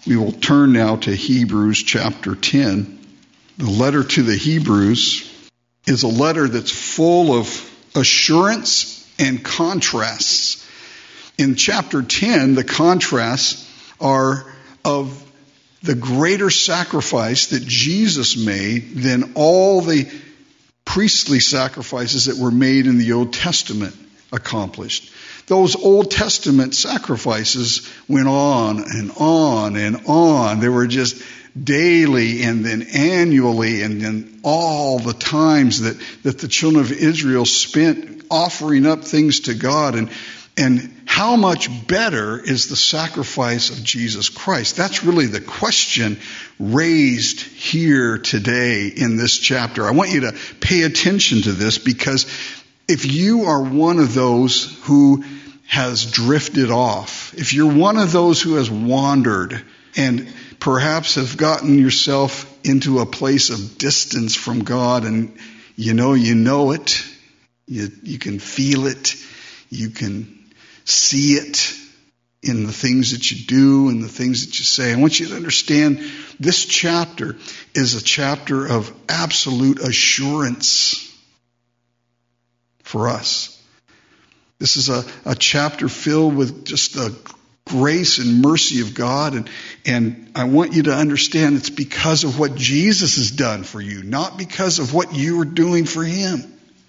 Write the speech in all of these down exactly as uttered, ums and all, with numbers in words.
We will turn now to Hebrews chapter ten. The letter to the Hebrews is a letter that's full of assurance and contrasts. In chapter ten, the contrasts are of the greater sacrifice that Jesus made than all the priestly sacrifices that were made in the Old Testament accomplished. Those Old Testament sacrifices went on and on and on. They were just daily and then annually and then all the times that, that the children of Israel spent offering up things to God. And, and how much better is the sacrifice of Jesus Christ? That's really the question raised here today in this chapter. I want you to pay attention to this, because if you are one of those who has drifted off, if you're one of those who has wandered and perhaps have gotten yourself into a place of distance from God, and you know you know it, you, you can feel it, you can see it in the things that you do and the things that you say. I want you to understand this chapter is a chapter of absolute assurance for us. This is a, a chapter filled with just the grace and mercy of God. And, and I want you to understand it's because of what Jesus has done for you, not because of what you are doing for Him.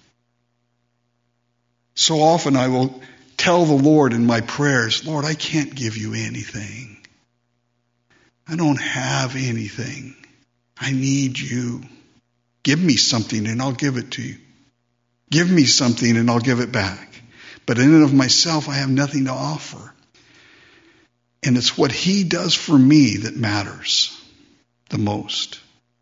So often I will tell the Lord in my prayers, Lord, I can't give you anything. I don't have anything. I need you. Give me something and I'll give it to you. Give me something and I'll give it back. But in and of myself, I have nothing to offer. And it's what He does for me that matters the most.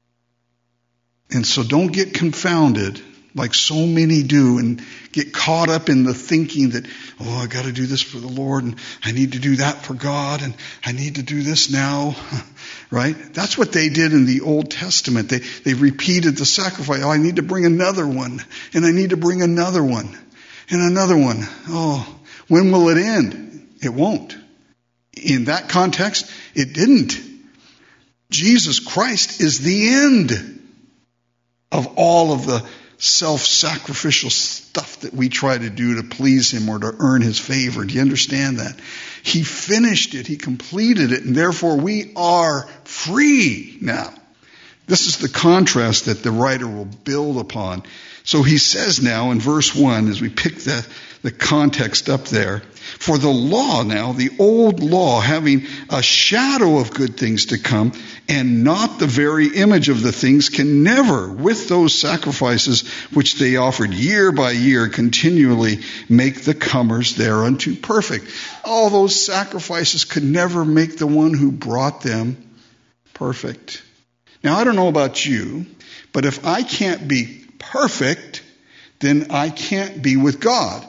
And so don't get confounded like so many do and get caught up in the thinking that, oh, I got to do this for the Lord and I need to do that for God and I need to do this now, right? That's what they did in the Old Testament. They, they repeated the sacrifice. Oh, I need to bring another one and I need to bring another one and another one. Oh, when will it end? It won't. In that context, it didn't. Jesus Christ is the end of all of the self-sacrificial stuff that we try to do to please Him or to earn His favor. Do you understand that? He finished it. He completed it. And therefore we are free now. This is the contrast that the writer will build upon. So he says now in verse one, as we pick the, the context up there, for the law now, the old law, having a shadow of good things to come and not the very image of the things, can never, with those sacrifices which they offered year by year, continually make the comers thereunto perfect. All those sacrifices could never make the one who brought them perfect. Now, I don't know about you, but if I can't be perfect, then I can't be with God.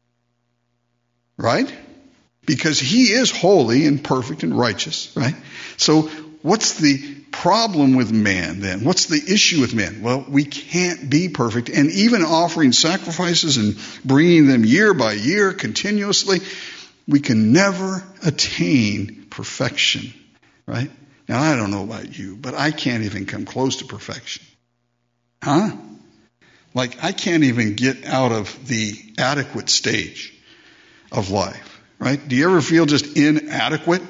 Right? Because He is holy and perfect and righteous, right? So what's the problem with man then? What's the issue with man? Well, we can't be perfect. And even offering sacrifices and bringing them year by year continuously, we can never attain perfection, right? Now, I don't know about you, but I can't even come close to perfection. Huh? Like, I can't even get out of the adequate stage of life, right? Do you ever feel just inadequate?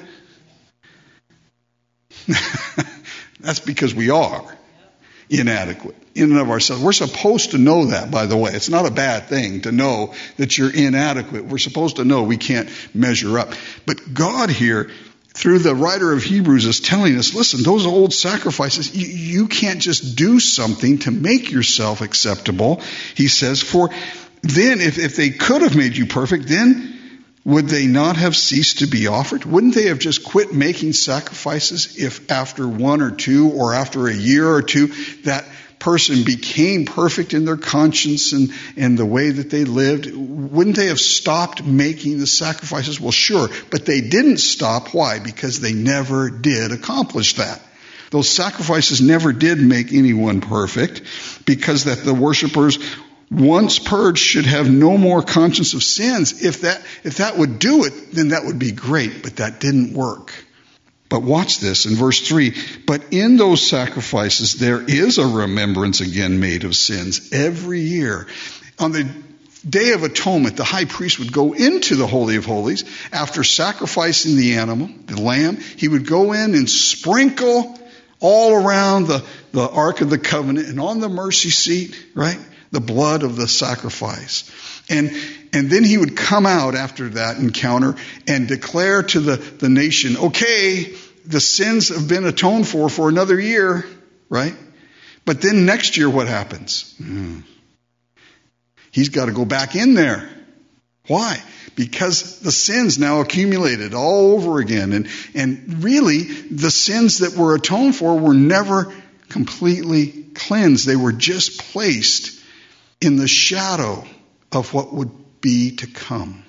That's because we are inadequate in and of ourselves. We're supposed to know that, by the way. It's not a bad thing to know that you're inadequate. We're supposed to know we can't measure up. But God here, through the writer of Hebrews, is telling us, listen, those old sacrifices, you, you can't just do something to make yourself acceptable. He says, for then if, if they could have made you perfect, then would they not have ceased to be offered? Wouldn't they have just quit making sacrifices if after one or two or after a year or two that person became perfect in their conscience and, and the way that they lived? Wouldn't they have stopped making the sacrifices? Well, sure, but they didn't stop. Why? Because they never did accomplish that. Those sacrifices never did make anyone perfect, because that the worshipers once purged should have no more conscience of sins. If that, if that would do it, then that would be great, but that didn't work. But watch this in verse three. But in those sacrifices there is a remembrance again made of sins every year. On the Day of Atonement, the high priest would go into the Holy of Holies after sacrificing the animal, the lamb. He would go in and sprinkle all around the, the Ark of the Covenant and on the mercy seat, right? The blood of the sacrifice. And and then he would come out after that encounter and declare to the, the nation, okay, the sins have been atoned for for another year, right? But then next year what happens? Mm. He's got to go back in there. Why? Because the sins now accumulated all over again. And, and really, the sins that were atoned for were never completely cleansed. They were just placed in the shadow of what would be to come.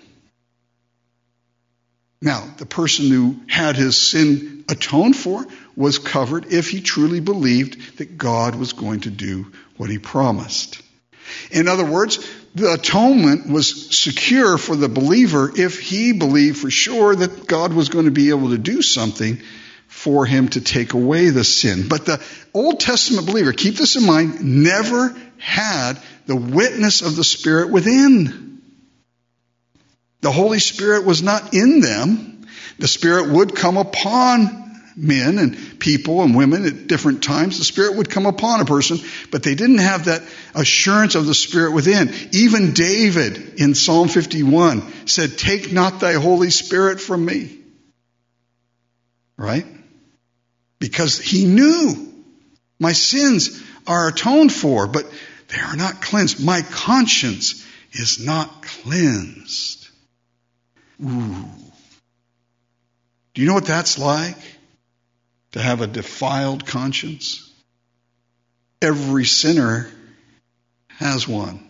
Now, the person who had his sin atoned for was covered if he truly believed that God was going to do what he promised. In other words, the atonement was secure for the believer if he believed for sure that God was going to be able to do something for him to take away the sin. But the Old Testament believer, keep this in mind, never had the witness of the Spirit within. The Holy Spirit was not in them. The Spirit would come upon men and people and women at different times. The Spirit would come upon a person, but they didn't have that assurance of the Spirit within. Even David in Psalm fifty-one said, "Take not thy Holy Spirit from me." Right? Because he knew my sins are atoned for, but they are not cleansed. My conscience is not cleansed. Ooh. Do you know what that's like? To have a defiled conscience? Every sinner has one.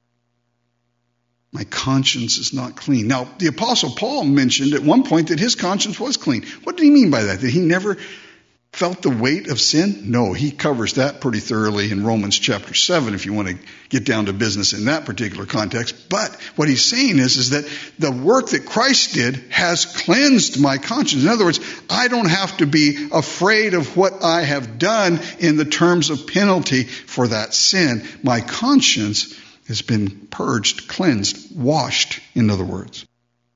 My conscience is not clean. Now, the Apostle Paul mentioned at one point that his conscience was clean. What did he mean by that? That he never felt the weight of sin? No, he covers that pretty thoroughly in Romans chapter seven, if you want to get down to business in that particular context. But what he's saying is, is that the work that Christ did has cleansed my conscience. In other words, I don't have to be afraid of what I have done in the terms of penalty for that sin. My conscience has been purged, cleansed, washed, in other words.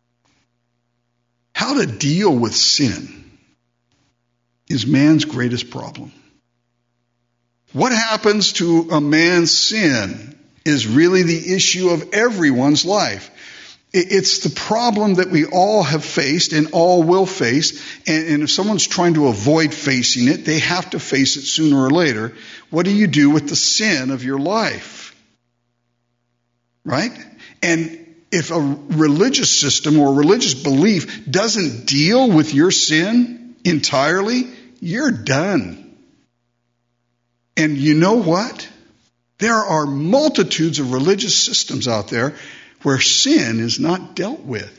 How to deal with sin is man's greatest problem. What happens to a man's sin is really the issue of everyone's life. It's the problem that we all have faced and all will face. And if someone's trying to avoid facing it, they have to face it sooner or later. What do you do with the sin of your life? Right? And if a religious system or religious belief doesn't deal with your sin entirely, you're done. And you know what? There are multitudes of religious systems out there where sin is not dealt with.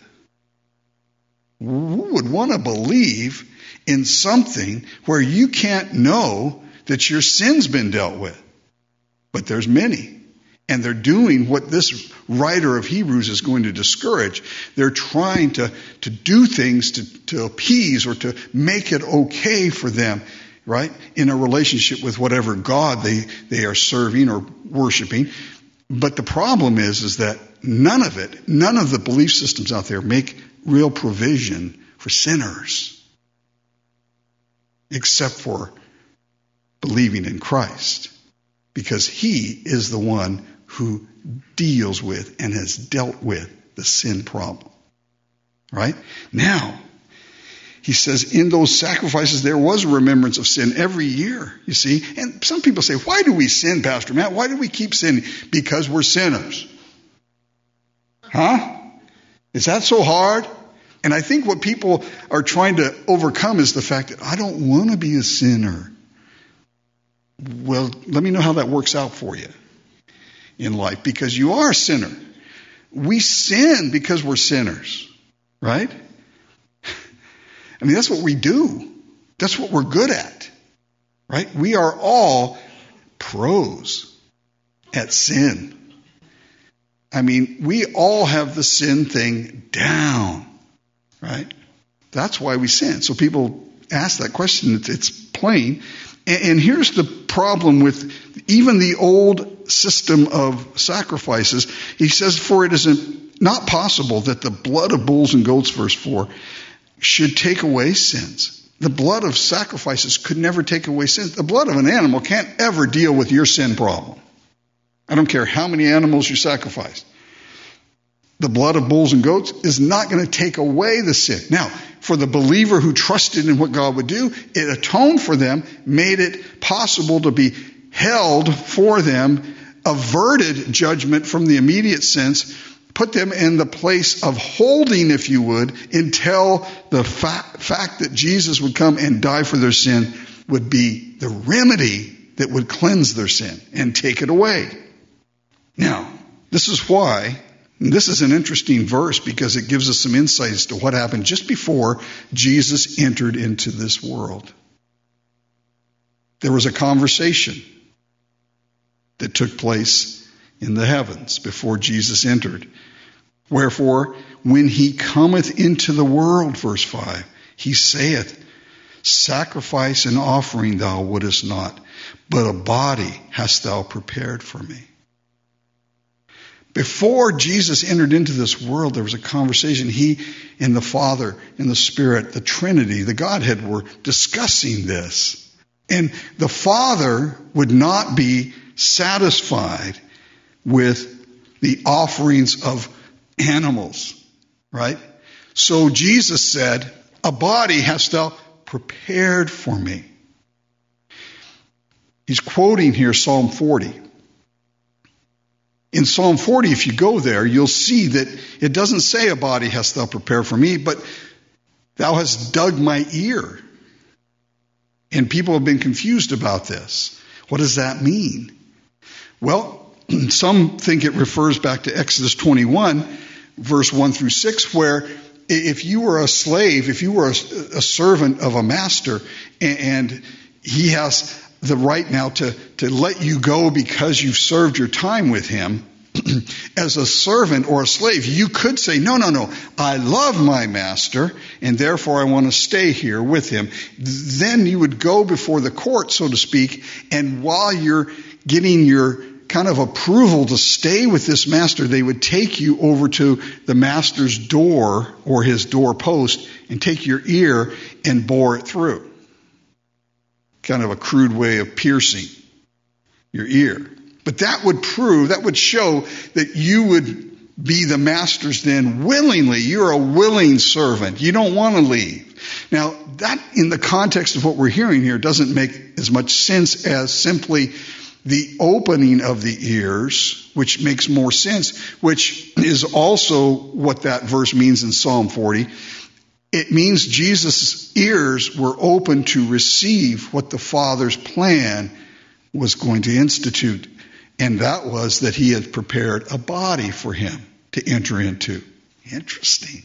Who would want to believe in something where you can't know that your sin's been dealt with? But there's many. And they're doing what this writer of Hebrews is going to discourage. They're trying to, to do things to, to appease or to make it okay for them, right? In a relationship with whatever God they, they are serving or worshiping. But the problem is, is that none of it, none of the belief systems out there make real provision for sinners. Except for believing in Christ. Because he is the one who deals with and has dealt with the sin problem. Right? Now, he says in those sacrifices there was a remembrance of sin every year, you see. And some people say, why do we sin, Pastor Matt? Why do we keep sinning? Because we're sinners. Huh? Is that so hard? And I think what people are trying to overcome is the fact that I don't want to be a sinner. Well, let me know how that works out for you in life, because you are a sinner. We sin because we're sinners, right? I mean, that's what we do. That's what we're good at, right? We are all pros at sin. I mean, we all have the sin thing down, right? That's why we sin. So people ask that question. It's, it's plain. And, and here's the problem with even the old system of sacrifices. He says, for it is not possible that the blood of bulls and goats, verse four, should take away sins. The blood of sacrifices could never take away sins. The blood of an animal can't ever deal with your sin problem. I don't care how many animals you sacrifice. The blood of bulls and goats is not going to take away the sin. Now, for the believer who trusted in what God would do, it atoned for them, made it possible to be held for them, averted judgment from the immediate sense, put them in the place of holding, if you would, until the fa- fact that Jesus would come and die for their sin would be the remedy that would cleanse their sin and take it away. Now, this is why, and this is an interesting verse because it gives us some insight as to what happened just before Jesus entered into this world. There was a conversation that took place in the heavens before Jesus entered. Wherefore, when he cometh into the world, verse five, he saith, sacrifice and offering thou wouldest not, but a body hast thou prepared for me. Before Jesus entered into this world, there was a conversation. He and the Father and the Spirit, the Trinity, the Godhead, were discussing this. And the Father would not be satisfied with the offerings of animals, right? So Jesus said, a body hast thou prepared for me. He's quoting here Psalm forty. In Psalm forty, if you go there, you'll see that it doesn't say a body hast thou prepared for me, but thou hast dug my ear. And people have been confused about this. What does that mean? Well, some think it refers back to Exodus twenty-one, verse one through six, where if you were a slave, if you were a, a servant of a master, and he has the right now to, to let you go because you've served your time with him, as a servant or a slave, you could say, no, no, no, I love my master, and therefore I want to stay here with him. Then you would go before the court, so to speak, and while you're getting your kind of approval to stay with this master, they would take you over to the master's door or his doorpost and take your ear and bore it through. Kind of a crude way of piercing your ear. But that would prove, that would show that you would be the master's then willingly. You're a willing servant. You don't want to leave. Now, that in the context of what we're hearing here doesn't make as much sense as simply the opening of the ears, which makes more sense, which is also what that verse means in Psalm forty. It means Jesus' ears were open to receive what the Father's plan was going to institute. And that was that he had prepared a body for him to enter into. Interesting.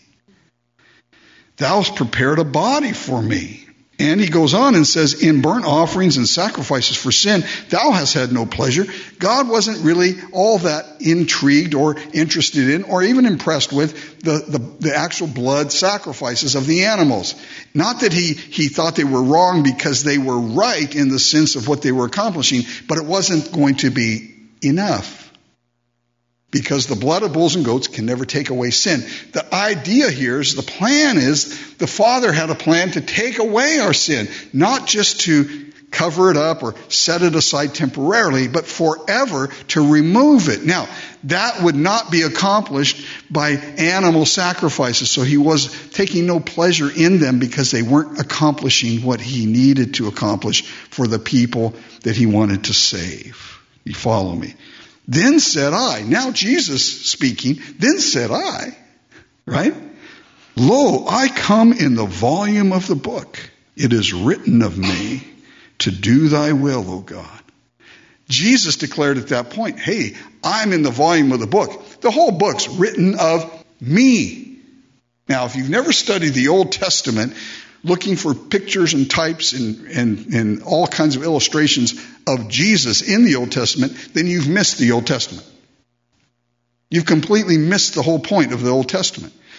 Thou hast prepared a body for me. And he goes on and says, in burnt offerings and sacrifices for sin, thou hast had no pleasure. God wasn't really all that intrigued or interested in or even impressed with the, the, the actual blood sacrifices of the animals. Not that he, he thought they were wrong because they were right in the sense of what they were accomplishing, but it wasn't going to be enough. Because the blood of bulls and goats can never take away sin. The idea here is, the plan is, the Father had a plan to take away our sin. Not just to cover it up or set it aside temporarily, but forever to remove it. Now, that would not be accomplished by animal sacrifices. So he was taking no pleasure in them because they weren't accomplishing what he needed to accomplish for the people that he wanted to save. You follow me? Then said I, now Jesus speaking, then said I, right? Lo, I come in the volume of the book. It is written of me to do thy will, O God. Jesus declared at that point, hey, I'm in the volume of the book. The whole book's written of me. Now, if you've never studied the Old Testament, looking for pictures and types and, and, and all kinds of illustrations of Jesus in the Old Testament, then you've missed the Old Testament. You've completely missed the whole point of the Old Testament.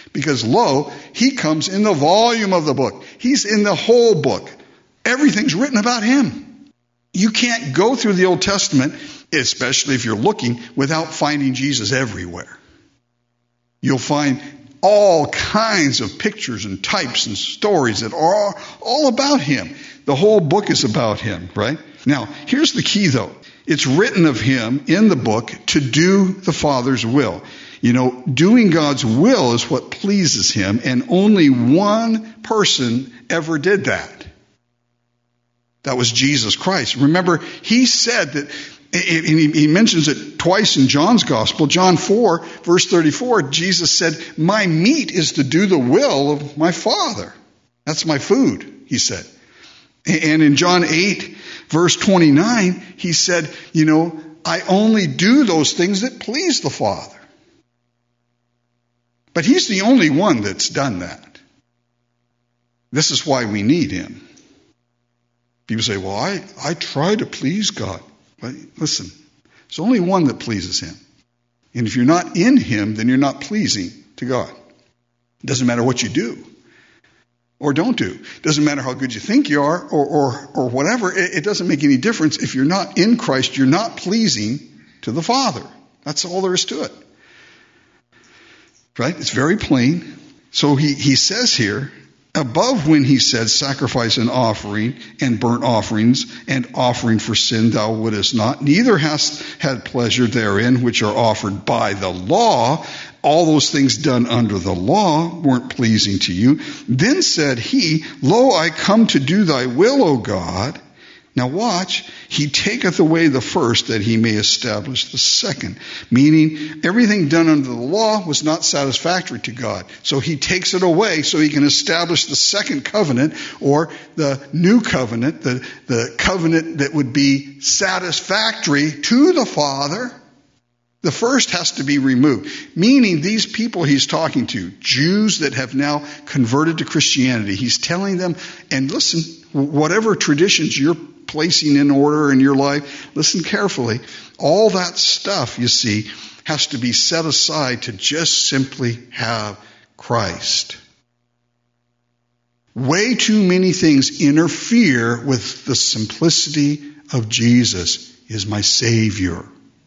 Because lo, he comes in the volume of the book. He's in the whole book. Everything's written about him. You can't go through the Old Testament, especially if you're looking, without finding Jesus everywhere. You'll find all kinds of pictures and types and stories that are all about him. The whole book is about him, right? Now, here's the key, though. It's written of him in the book to do the Father's will. You know, doing God's will is what pleases him, and only one person ever did that. That was Jesus Christ. Remember, he said that, and he mentions it twice in John's Gospel. John four, verse thirty-four, Jesus said, my meat is to do the will of my Father. That's my food, he said. And in John eight, verse twenty-nine, he said, you know, I only do those things that please the Father. But he's the only one that's done that. This is why we need him. People say, well, I, I try to please God. But listen, there's only one that pleases him. And if you're not in him, then you're not pleasing to God. It doesn't matter what you do or don't do. It doesn't matter how good you think you are or or, or whatever. It, it doesn't make any difference. If you're not in Christ, you're not pleasing to the Father. That's all there is to it. Right? It's very plain. So he, he says here, above when he said sacrifice and offering and burnt offerings and offering for sin thou wouldest not, neither hast had pleasure therein which are offered by the law. All those things done under the law weren't pleasing to you. Then said he, lo, I come to do thy will, O God. Now watch, he taketh away the first that he may establish the second. Meaning everything done under the law was not satisfactory to God. So he takes it away so he can establish the second covenant, or the new covenant, the, the covenant that would be satisfactory to the Father. The first has to be removed. Meaning these people he's talking to, Jews that have now converted to Christianity, he's telling them, and listen, whatever traditions you're placing in order in your life, listen carefully. All that stuff, you see, has to be set aside to just simply have Christ. Way too many things interfere with the simplicity of Jesus is my Savior.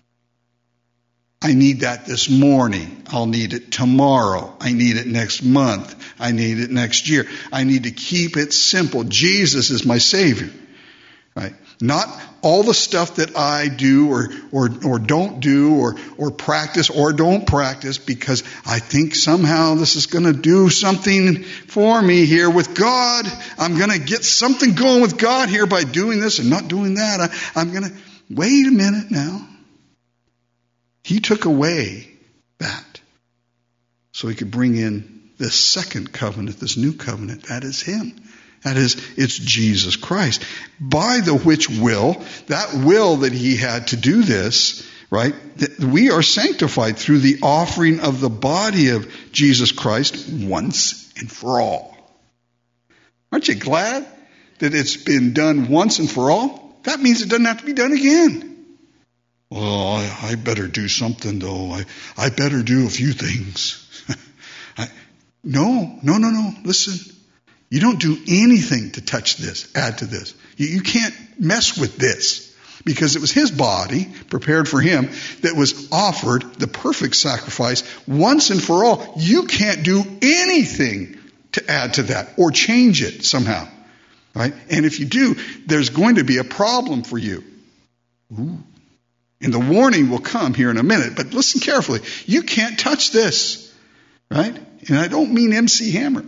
I need that this morning. I'll need it tomorrow. I need it next month. I need it next year. I need to keep it simple. Jesus is my Savior. Right? Not all the stuff that I do or or or don't do or or practice or don't practice because I think somehow this is going to do something for me here with God. I'm going to get something going with God here by doing this and not doing that. I, I'm going to wait a minute now. He took away that so he could bring in this second covenant, this new covenant. That is him. That is, it's Jesus Christ. By the which will, that will that he had to do this, right, that we are sanctified through the offering of the body of Jesus Christ once and for all. Aren't you glad that it's been done once and for all? That means it doesn't have to be done again. Well, I, I better do something, though. I, I better do a few things. I, no, no, no, no. Listen. You don't do anything to touch this, add to this. You, you can't mess with this because it was his body prepared for him that was offered the perfect sacrifice once and for all. You can't do anything to add to that or change it somehow. Right? And if you do, there's going to be a problem for you. Ooh. And the warning will come here in a minute, but listen carefully. You can't touch this. Right? And I don't mean M C Hammer.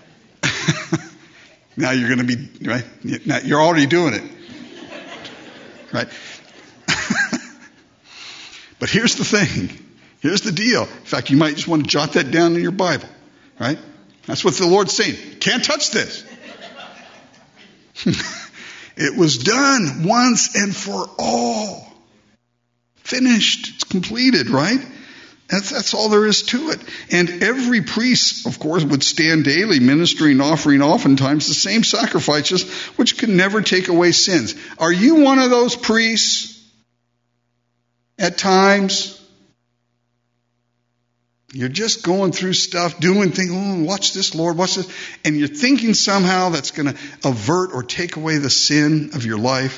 Now you're going to be, right? Now you're already doing it. Right? But here's the thing. Here's the deal. In fact, you might just want to jot that down in your Bible. Right? That's what the Lord's saying. Can't touch this. It was done once and for all. Finished. It's completed, right? That's, that's all there is to it. And every priest, of course, would stand daily ministering, offering oftentimes the same sacrifices, which could never take away sins. Are you one of those priests at times? You're just going through stuff, doing things, oh, watch this, Lord, watch this. And you're thinking somehow that's going to avert or take away the sin of your life.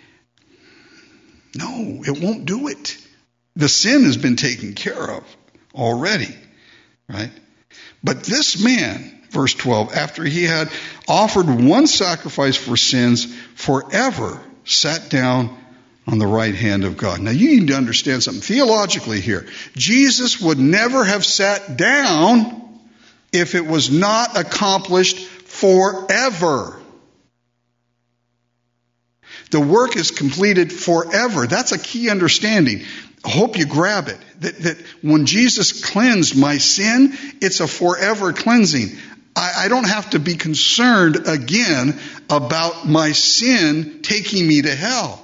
No, it won't do it. The sin has been taken care of already, right? But this man, verse twelve, after he had offered one sacrifice for sins forever, sat down on the right hand of God. Now you need to understand something theologically here. Jesus would never have sat down if it was not accomplished forever. The work is completed forever. That's a key understanding. I hope you grab it. That, that when Jesus cleansed my sin, it's a forever cleansing. I, I don't have to be concerned again about my sin taking me to hell.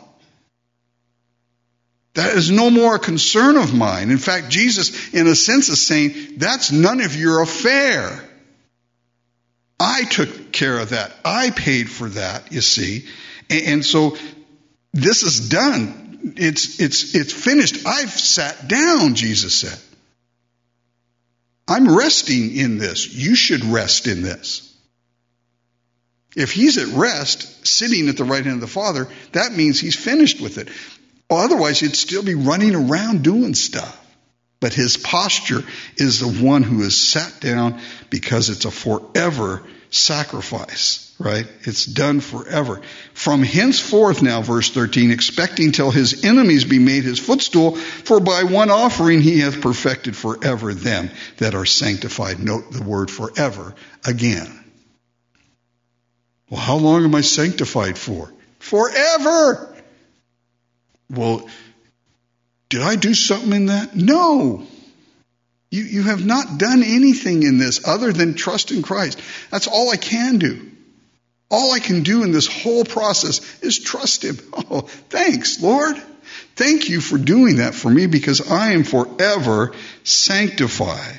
That is no more a concern of mine. In fact, Jesus, in a sense, is saying, that's none of your affair. I took care of that. I paid for that, you see. And, and so this is done. It's, it's, it's finished. I've sat down, Jesus said. I'm resting in this. You should rest in this. If he's at rest, sitting at the right hand of the Father, that means he's finished with it. Well, otherwise, he'd still be running around doing stuff. But his posture is the one who is sat down because it's a forever sacrifice, right? It's done forever. From henceforth now, verse thirteen, expecting till his enemies be made his footstool, for by one offering he hath perfected forever them that are sanctified. Note the word forever again. Well, how long am I sanctified for? Forever! Well, did I do something in that? No. You, you have not done anything in this other than trust in Christ. That's all I can do. All I can do in this whole process is trust him. Oh, thanks, Lord. Thank you for doing that for me because I am forever sanctified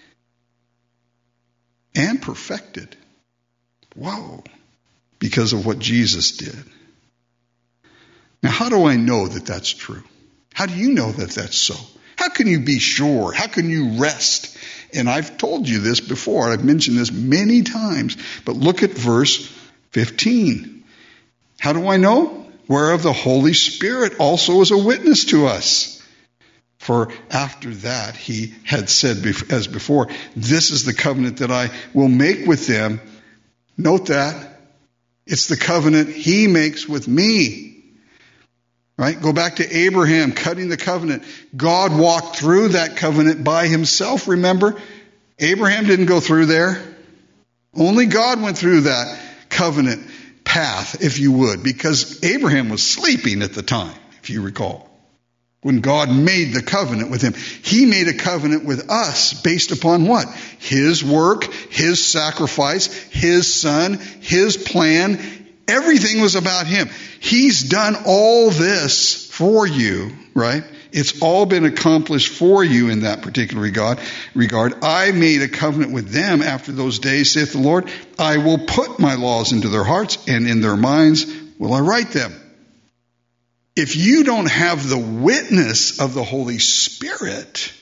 and perfected. Whoa. Because of what Jesus did. Now, how do I know that that's true? How do you know that that's so? How can you be sure? How can you rest? And I've told you this before. I've mentioned this many times. But look at verse fifteen. How do I know? Whereof the Holy Spirit also is a witness to us. For after that he had said as before, this is the covenant that I will make with them. Note that. It's the covenant he makes with me. Right? Go back to Abraham cutting the covenant. God walked through that covenant by himself, remember? Abraham didn't go through there. Only God went through that covenant path, if you would, because Abraham was sleeping at the time, if you recall. When God made the covenant with him, he made a covenant with us based upon what? His work, his sacrifice, his son, his plan. Everything was about him. He's done all this for you, right? It's all been accomplished for you in that particular regard. Regard. I made a covenant with them after those days, saith the Lord. I will put my laws into their hearts, and in their minds will I write them. If you don't have the witness of the Holy Spirit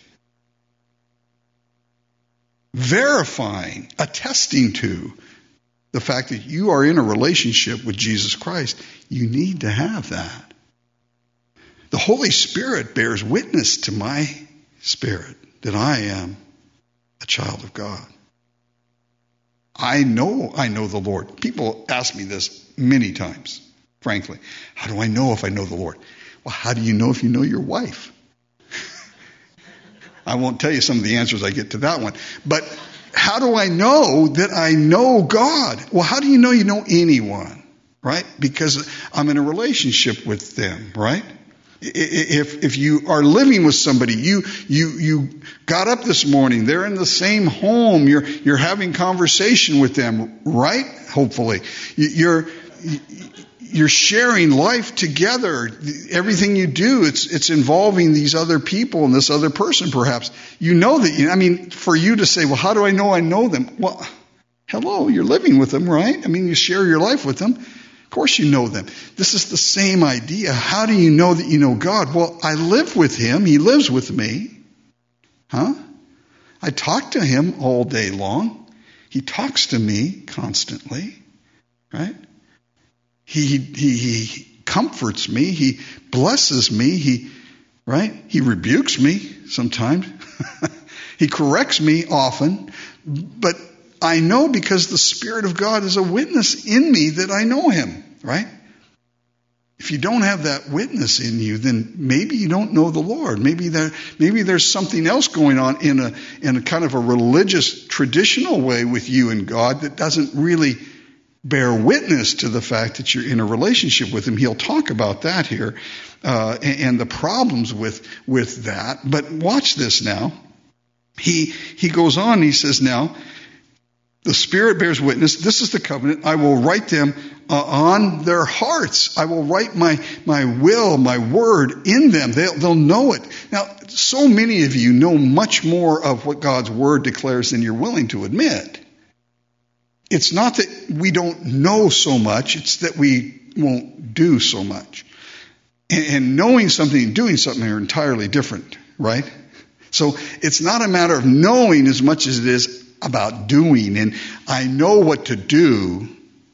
verifying, attesting to the fact that you are in a relationship with Jesus Christ, you need to have that. The Holy Spirit bears witness to my spirit that I am a child of God. I know I know the Lord. People ask me this many times, frankly. How do I know if I know the Lord? Well, how do you know if you know your wife? I won't tell you some of the answers I get to that one. But how do I know that I know God? Well, how do you know you know anyone? Right? Because I'm in a relationship with them, right? If if you are living with somebody, you you you got up this morning, they're in the same home, you're you're having conversation with them, right? Hopefully. You're you're sharing life together. Everything you do, it's it's involving these other people and this other person perhaps. You know that, you, I mean, for you to say, well, how do I know I know them? Well, hello, you're living with them, right? I mean, you share your life with them. Of course you know them. This is the same idea. How do you know that you know God? Well, I live with him. He lives with me. Huh? I talk to him all day long. He talks to me constantly, right? He, he, he comforts me. He blesses me. He, right? He rebukes me sometimes. He corrects me often. But I know because the Spirit of God is a witness in me that I know him, right? If you don't have that witness in you, then maybe you don't know the Lord. Maybe there, maybe there's something else going on in a, in a kind of a religious, traditional way with you and God that doesn't really bear witness to the fact that you're in a relationship with him. He'll talk about that here, uh, and, and the problems with, with that. But watch this now. He, he goes on, he says now, the Spirit bears witness. This is the covenant. I will write them uh, on their hearts. I will write my, my will, my word in them. They'll, they'll know it. Now, so many of you know much more of what God's word declares than you're willing to admit. It's not that we don't know so much. It's that we won't do so much. And, and knowing something and doing something are entirely different, right? So it's not a matter of knowing as much as it is about doing. And I know what to do,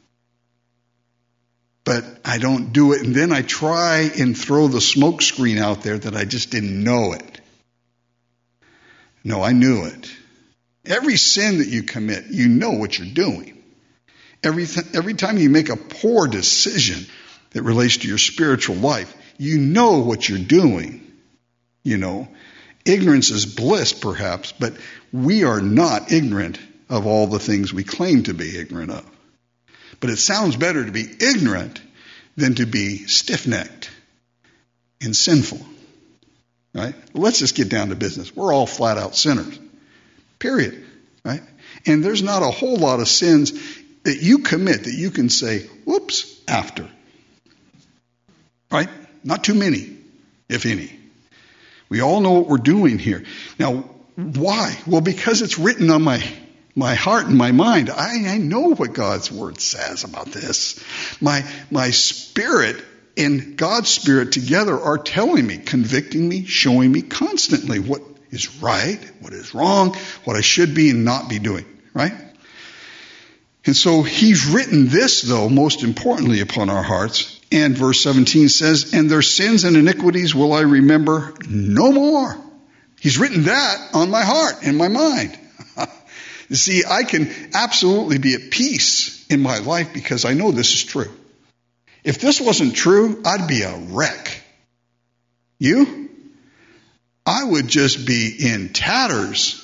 but I don't do it. And then I try and throw the smoke screen out there that I just didn't know it. No, I knew it. Every sin that you commit, you know what you're doing. Every, th- every time you make a poor decision that relates to your spiritual life, you know what you're doing. You know, ignorance is bliss, perhaps, but we are not ignorant of all the things we claim to be ignorant of. But it sounds better to be ignorant than to be stiff-necked and sinful. Right? Well, let's just get down to business. We're all flat-out sinners. Period. Right? And there's not a whole lot of sins that you commit that you can say, whoops, after. Right? Not too many, if any. We all know what we're doing here. Now, why? Well, because it's written on my, my heart and my mind. I, I know what God's word says about this. My, my spirit and God's Spirit together are telling me, convicting me, showing me constantly what is right, what is wrong, what I should be and not be doing, right? And so he's written this, though, most importantly upon our hearts. And verse seventeen says, and their sins and iniquities will I remember no more. He's written that on my heart and my mind. You see, I can absolutely be at peace in my life because I know this is true. If this wasn't true, I'd be a wreck. You? I would just be in tatters.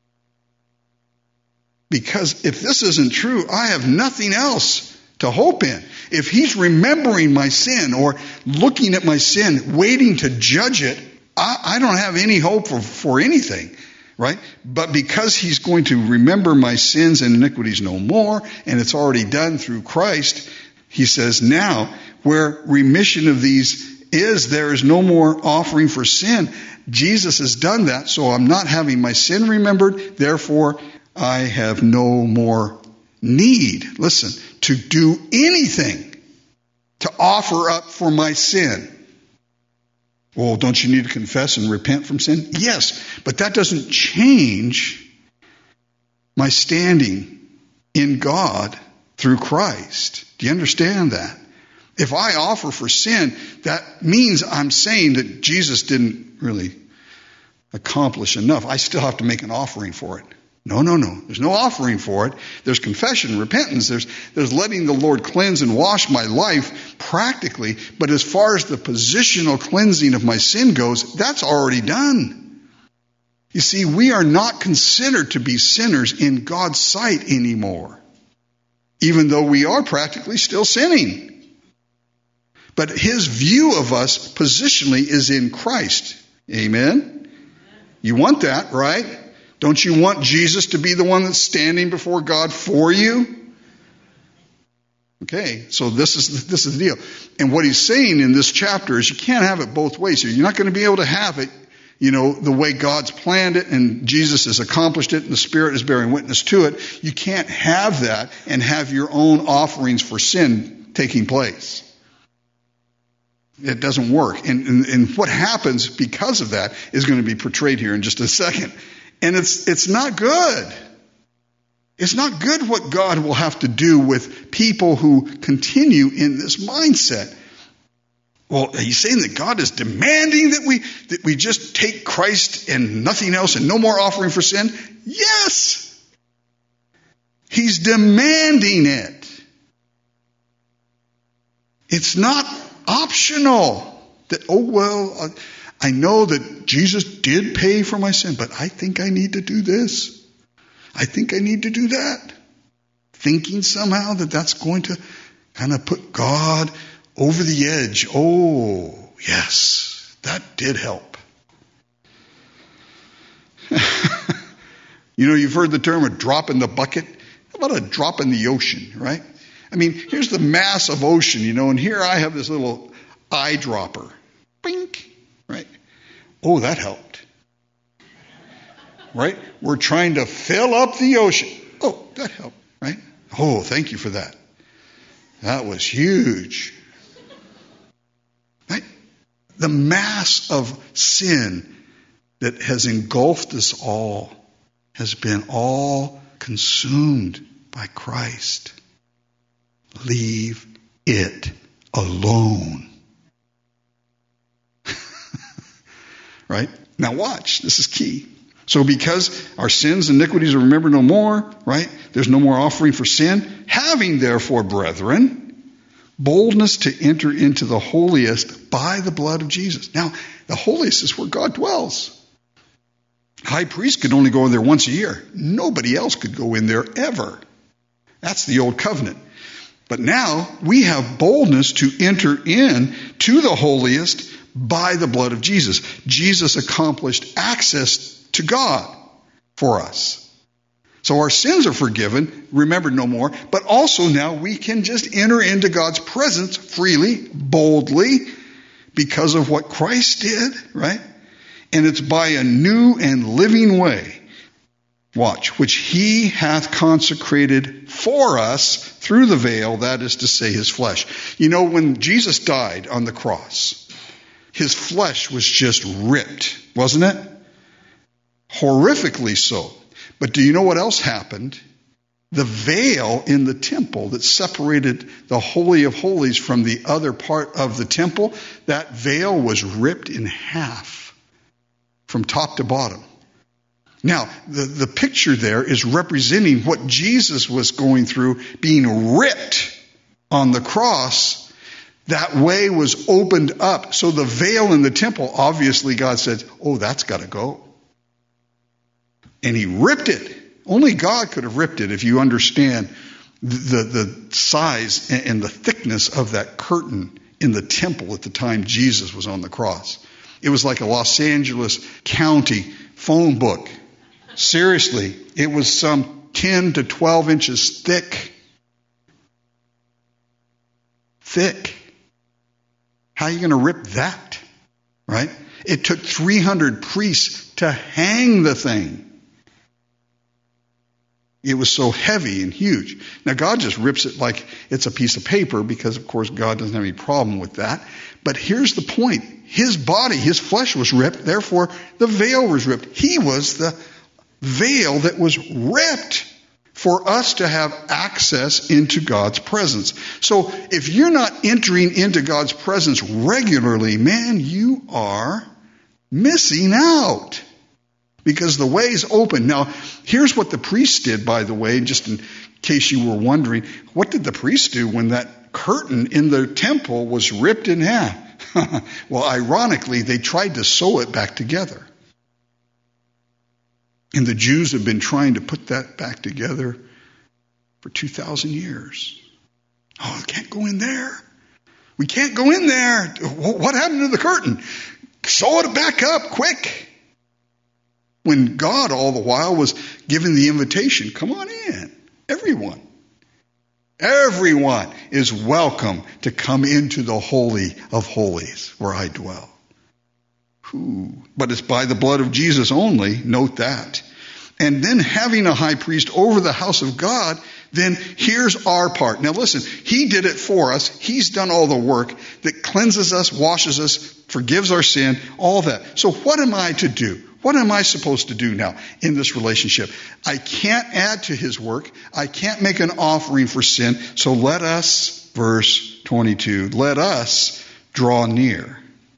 Because if this isn't true, I have nothing else to hope in. If he's remembering my sin or looking at my sin, waiting to judge it, I, I don't have any hope for, for anything, right? But because he's going to remember my sins and iniquities no more, and it's already done through Christ, he says, now, where remission of these is, there is no more offering for sin. Jesus has done that, so I'm not having my sin remembered. Therefore, I have no more need, listen, to do anything to offer up for my sin. Well, don't you need to confess and repent from sin? Yes, but that doesn't change my standing in God through Christ. Do you understand that? If I offer for sin, that means I'm saying that Jesus didn't really accomplish enough. I still have to make an offering for it. No, no, no. There's no offering for it. There's confession, repentance. There's, there's letting the Lord cleanse and wash my life practically. But as far as the positional cleansing of my sin goes, that's already done. You see, we are not considered to be sinners in God's sight anymore, even though we are practically still sinning. But his view of us positionally is in Christ. Amen? You want that, right? Don't you want Jesus to be the one that's standing before God for you? Okay, so this is this is the deal. And what he's saying in this chapter is you can't have it both ways. You're not going to be able to have it, you know, the way God's planned it and Jesus has accomplished it and the Spirit is bearing witness to it. You can't have that and have your own offerings for sin taking place. It doesn't work. And, and, and what happens because of that is going to be portrayed here in just a second. And it's it's not good. It's not good what God will have to do with people who continue in this mindset. Well, are you saying that God is demanding that we that we just take Christ and nothing else and no more offering for sin? Yes. He's demanding it. It's not optional. That, oh, well, I know that Jesus did pay for my sin, but I think I need to do this. I think I need to do that. Thinking somehow that that's going to kind of put God over the edge. Oh, yes, that did help. You know, you've heard the term a drop in the bucket. How about a drop in the ocean, right? I mean, here's the massive ocean, you know, and here I have this little eyedropper. Bink, right? Oh, that helped. Right? We're trying to fill up the ocean. Oh, that helped, right? Oh, thank you for that. That was huge. Right? The mass of sin that has engulfed us all has been all consumed by Christ. Leave it alone. Right? Now watch. This is key. So because our sins and iniquities are remembered no more, right? There's no more offering for sin. Having therefore, brethren, boldness to enter into the holiest by the blood of Jesus. Now, the holiest is where God dwells. High priest could only go in there once a year. Nobody else could go in there ever. That's the old covenant. But now we have boldness to enter in to the holiest by the blood of Jesus. Jesus accomplished access to God for us. So our sins are forgiven, remembered no more, but also now we can just enter into God's presence freely, boldly, because of what Christ did, right? And it's by a new and living way, watch, which he hath consecrated for us through the veil, that is to say, his flesh. You know, when Jesus died on the cross, his flesh was just ripped, wasn't it? Horrifically so. But do you know what else happened? The veil in the temple that separated the Holy of Holies from the other part of the temple, that veil was ripped in half from top to bottom. Now, the, the picture there is representing what Jesus was going through, being ripped on the cross. That way was opened up. So the veil in the temple, obviously God said, oh, that's got to go. And he ripped it. Only God could have ripped it if you understand the, the size and the thickness of that curtain in the temple at the time Jesus was on the cross. It was like a Los Angeles County phone book. Seriously, it was some ten to twelve inches thick. Thick. How are you going to rip that? Right? It took three hundred priests to hang the thing. It was so heavy and huge. Now, God just rips it like it's a piece of paper because, of course, God doesn't have any problem with that. But here's the point. His body, his flesh was ripped. Therefore, the veil was ripped. He was the veil that was ripped for us to have access into God's presence. So if you're not entering into God's presence regularly, man, you are missing out. Because the way is open. Now, here's what the priests did, by the way, just in case you were wondering. What did the priests do when that curtain in the temple was ripped in half? Well, ironically, they tried to sew it back together. And the Jews have been trying to put that back together for two thousand years. Oh, we can't go in there. We can't go in there. What happened to the curtain? Sew it back up, quick. When God all the while was giving the invitation, come on in, everyone. Everyone is welcome to come into the Holy of Holies where I dwell. Ooh. But it's by the blood of Jesus only, note that. And then having a high priest over the house of God, then here's our part. Now listen, he did it for us. He's done all the work that cleanses us, washes us, forgives our sin, all that. So what am I to do? What am I supposed to do now in this relationship? I can't add to his work. I can't make an offering for sin. So let us, verse twenty-two, let us draw near.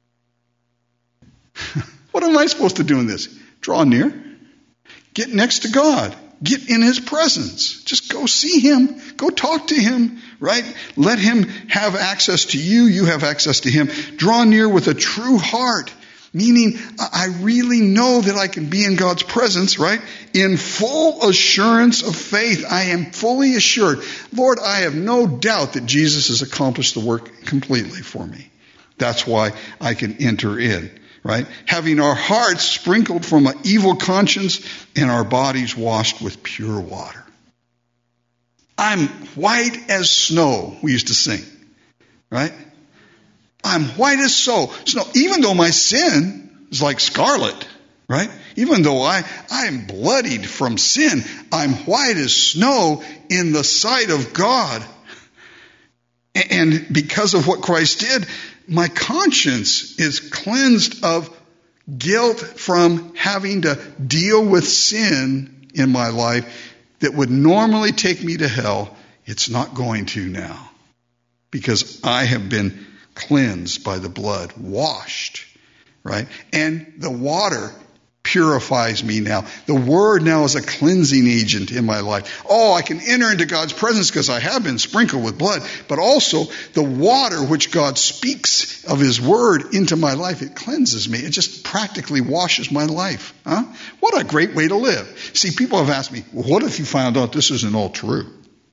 What am I supposed to do in this? Draw near. Get next to God. Get in his presence. Just go see him. Go talk to him, right? Let him have access to you. You have access to him. Draw near with a true heart. Meaning, I really know that I can be in God's presence, right? In full assurance of faith. I am fully assured. Lord, I have no doubt that Jesus has accomplished the work completely for me. That's why I can enter in, right? Having our hearts sprinkled from an evil conscience and our bodies washed with pure water. I'm white as snow, we used to sing, right? I'm white as snow. Snow. Even though my sin is like scarlet, right? Even though I, I am bloodied from sin, I'm white as snow in the sight of God. And because of what Christ did, my conscience is cleansed of guilt from having to deal with sin in my life that would normally take me to hell. It's not going to now, because I have been cleansed by the blood, washed, right? And the water purifies me now. The word now is a cleansing agent in my life. Oh, I can enter into God's presence because I have been sprinkled with blood, but also the water which God speaks of his word into my life, it cleanses me. It just practically washes my life. Huh? What a great way to live. See, people have asked me, well, what if you found out this isn't all true?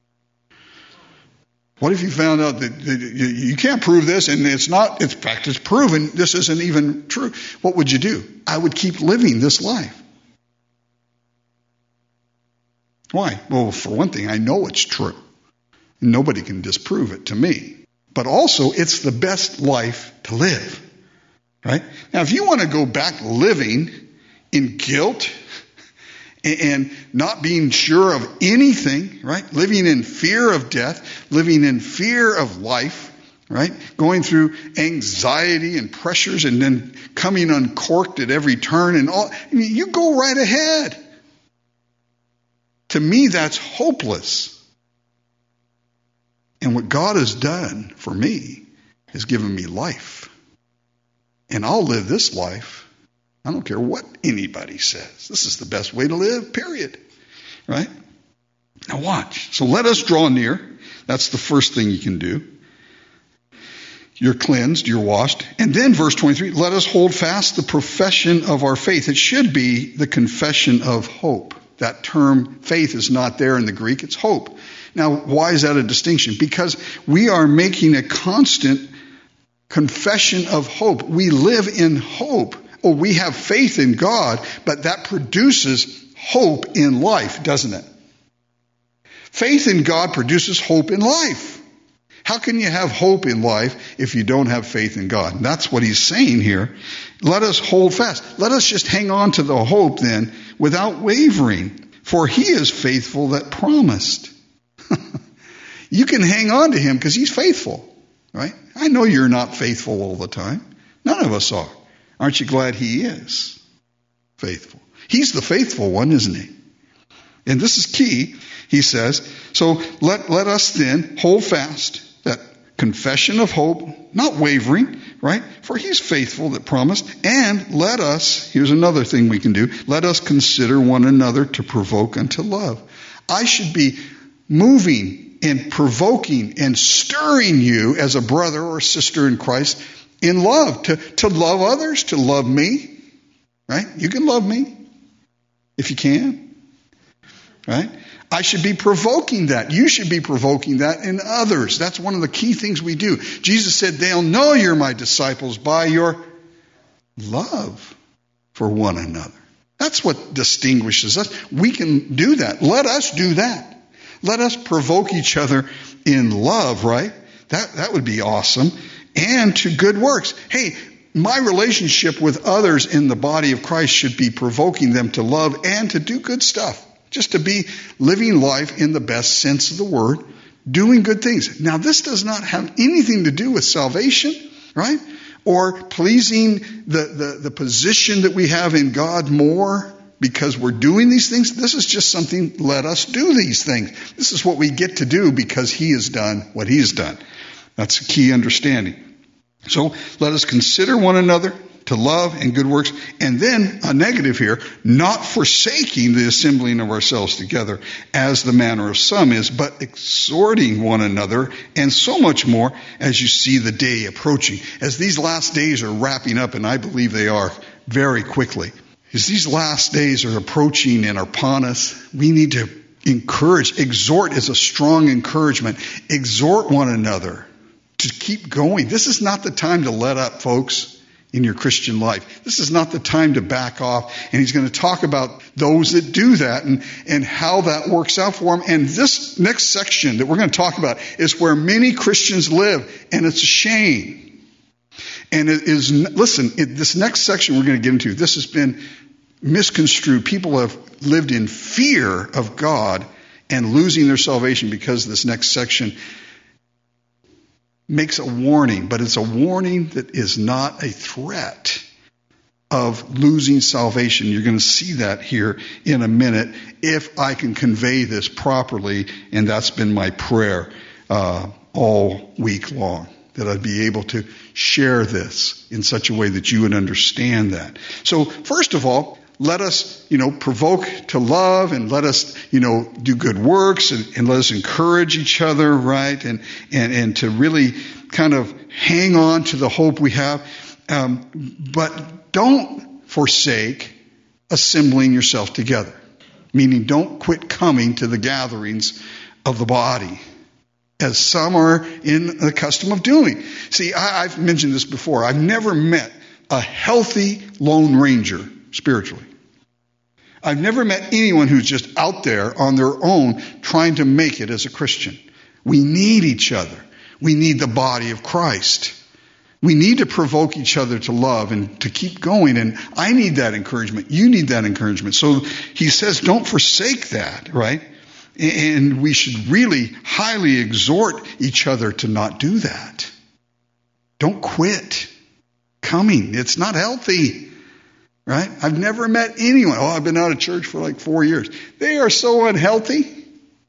What if you found out that, that you, you can't prove this and it's not, in fact, it's proven this isn't even true? What would you do? I would keep living this life. Why? Well, for one thing, I know it's true. Nobody can disprove it to me. But also, it's the best life to live. Right? Now, if you want to go back living in guilt and not being sure of anything, right? Living in fear of death, living in fear of life, right? Going through anxiety and pressures and then coming uncorked at every turn and all. I mean, you go right ahead. To me, that's hopeless. And what God has done for me is given me life. And I'll live this life. I don't care what anybody says. This is the best way to live, period. Right? Now watch. So let us draw near. That's the first thing you can do. You're cleansed, you're washed. And then verse twenty-three, let us hold fast the profession of our faith. It should be the confession of hope. That term faith is not there in the Greek, it's hope. Now, why is that a distinction? Because we are making a constant confession of hope. We live in hope. Oh, we have faith in God, but that produces hope in life, doesn't it? Faith in God produces hope in life. How can you have hope in life if you don't have faith in God? And that's what he's saying here. Let us hold fast. Let us just hang on to the hope then without wavering, for he is faithful that promised. You can hang on to him because he's faithful, right? I know you're not faithful all the time. None of us are. Aren't you glad he is faithful? He's the faithful one, isn't he? And this is key, he says. So let, let us then hold fast that confession of hope, not wavering, right? For he's faithful that promised. And let us, here's another thing we can do, let us consider one another to provoke unto love. I should be moving and provoking and stirring you as a brother or sister in Christ in love, to, to love others, to love me, right? You can love me if you can, right? I should be provoking that. You should be provoking that in others. That's one of the key things we do. Jesus said, they'll know you're my disciples by your love for one another. That's what distinguishes us. We can do that. Let us do that. Let us provoke each other in love, right? That, that would be awesome. And to good works. Hey, my relationship with others in the body of Christ should be provoking them to love and to do good stuff. Just to be living life in the best sense of the word, doing good things. Now, this does not have anything to do with salvation, right? or pleasing the, the, the position that we have in God more because we're doing these things. This is just something, let us do these things. This is what we get to do because he has done what he has done. That's a key understanding. So let us consider one another to love and good works. And then a negative here, not forsaking the assembling of ourselves together as the manner of some is, but exhorting one another, and so much more as you see the day approaching. As these last days are wrapping up, and I believe they are very quickly, as these last days are approaching and are upon us, we need to encourage. Exhort is a strong encouragement. Exhort one another to keep going. This is not the time to let up, folks, in your Christian life. This is not the time to back off. And he's going to talk about those that do that and, and how that works out for them. And this next section that we're going to talk about is where many Christians live, and it's a shame. And it is, listen, it, this next section we're going to get into, this has been misconstrued. People have lived in fear of God and losing their salvation because this next section makes a warning, but it's a warning that is not a threat of losing salvation. You're going to see that here in a minute if I can convey this properly, and that's been my prayer uh, all week long, that I'd be able to share this in such a way that you would understand that. So first of all, let us, you know, provoke to love, and let us, you know, do good works, and, and let us encourage each other, right? And, and, and to really kind of hang on to the hope we have. Um, but don't forsake assembling yourself together. Meaning don't quit coming to the gatherings of the body, as some are in the custom of doing. See, I, I've mentioned this before. I've never met a healthy Lone Ranger spiritually. I've never met anyone who's just out there on their own trying to make it as a Christian. We need each other. We need the body of Christ. We need to provoke each other to love and to keep going. And I need that encouragement. You need that encouragement. So he says, don't forsake that, right? And we should really highly exhort each other to not do that. Don't quit coming. It's not healthy. Right? I've never met anyone. Oh, I've been out of church for like four years. They are so unhealthy.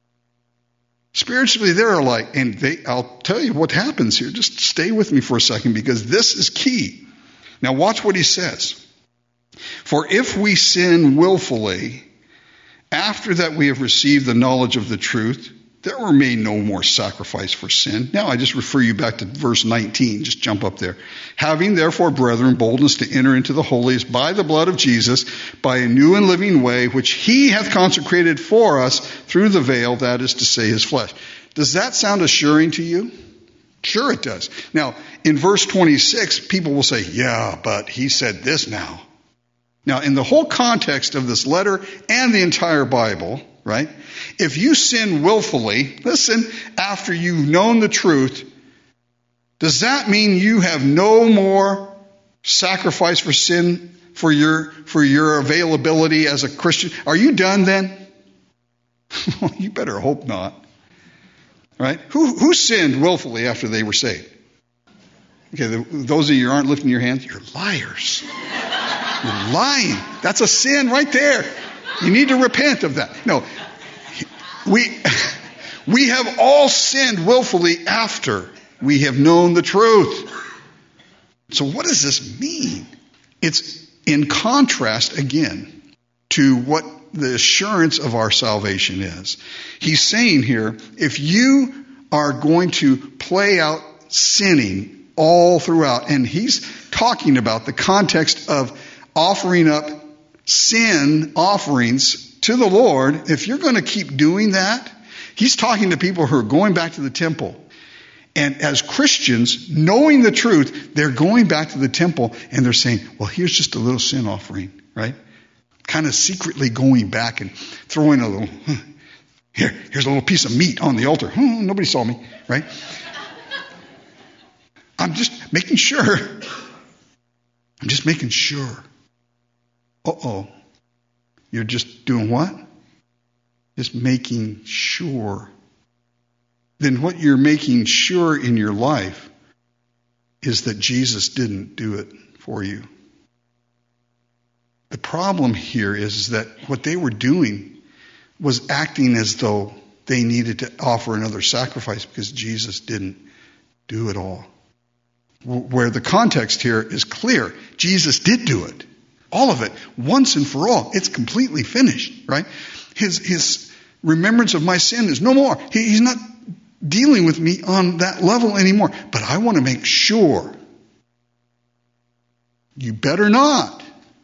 Spiritually, they're like, and they, I'll tell you what happens here. Just stay with me for a second, because this is key. Now watch what he says. For if we sin willfully, after that we have received the knowledge of the truth, there remain no more sacrifice for sin. Now I just refer you back to verse nineteen. Just jump up there. Having therefore, brethren, boldness to enter into the holiest by the blood of Jesus, by a new and living way, which he hath consecrated for us through the veil, that is to say, his flesh. Does that sound assuring to you? Sure it does. Now, in verse twenty-six, people will say, yeah, but he said this now. Now, in the whole context of this letter and the entire Bible, right? If you sin willfully, listen, after you've known the truth, does that mean you have no more sacrifice for sin for your for your availability as a Christian? Are you done then? You better hope not. Right? Who who sinned willfully after they were saved? Okay, the, those of you who aren't lifting your hands, you're liars. You're lying. That's a sin right there. You need to repent of that. No, we we have all sinned willfully after we have known the truth. So what does this mean? It's in contrast again to what the assurance of our salvation is. He's saying here, if you are going to play out sinning all throughout, and he's talking about the context of offering up sin offerings to the Lord, if you're going to keep doing that, he's talking to people who are going back to the temple. And as Christians, knowing the truth, they're going back to the temple and they're saying, well, here's just a little sin offering, right? Kind of secretly going back and throwing a little, here, here's a little piece of meat on the altar. Hmm, nobody saw me, right? I'm just making sure. I'm just making sure. Uh-oh. You're just doing what? Just making sure. Then what you're making sure in your life is that Jesus didn't do it for you. The problem here is that what they were doing was acting as though they needed to offer another sacrifice because Jesus didn't do it all. Where the context here is clear. Jesus did do it. All of it. Once and for all. It's completely finished, right? His, his remembrance of my sin is no more. He, he's not dealing with me on that level anymore. But I want to make sure. You better not.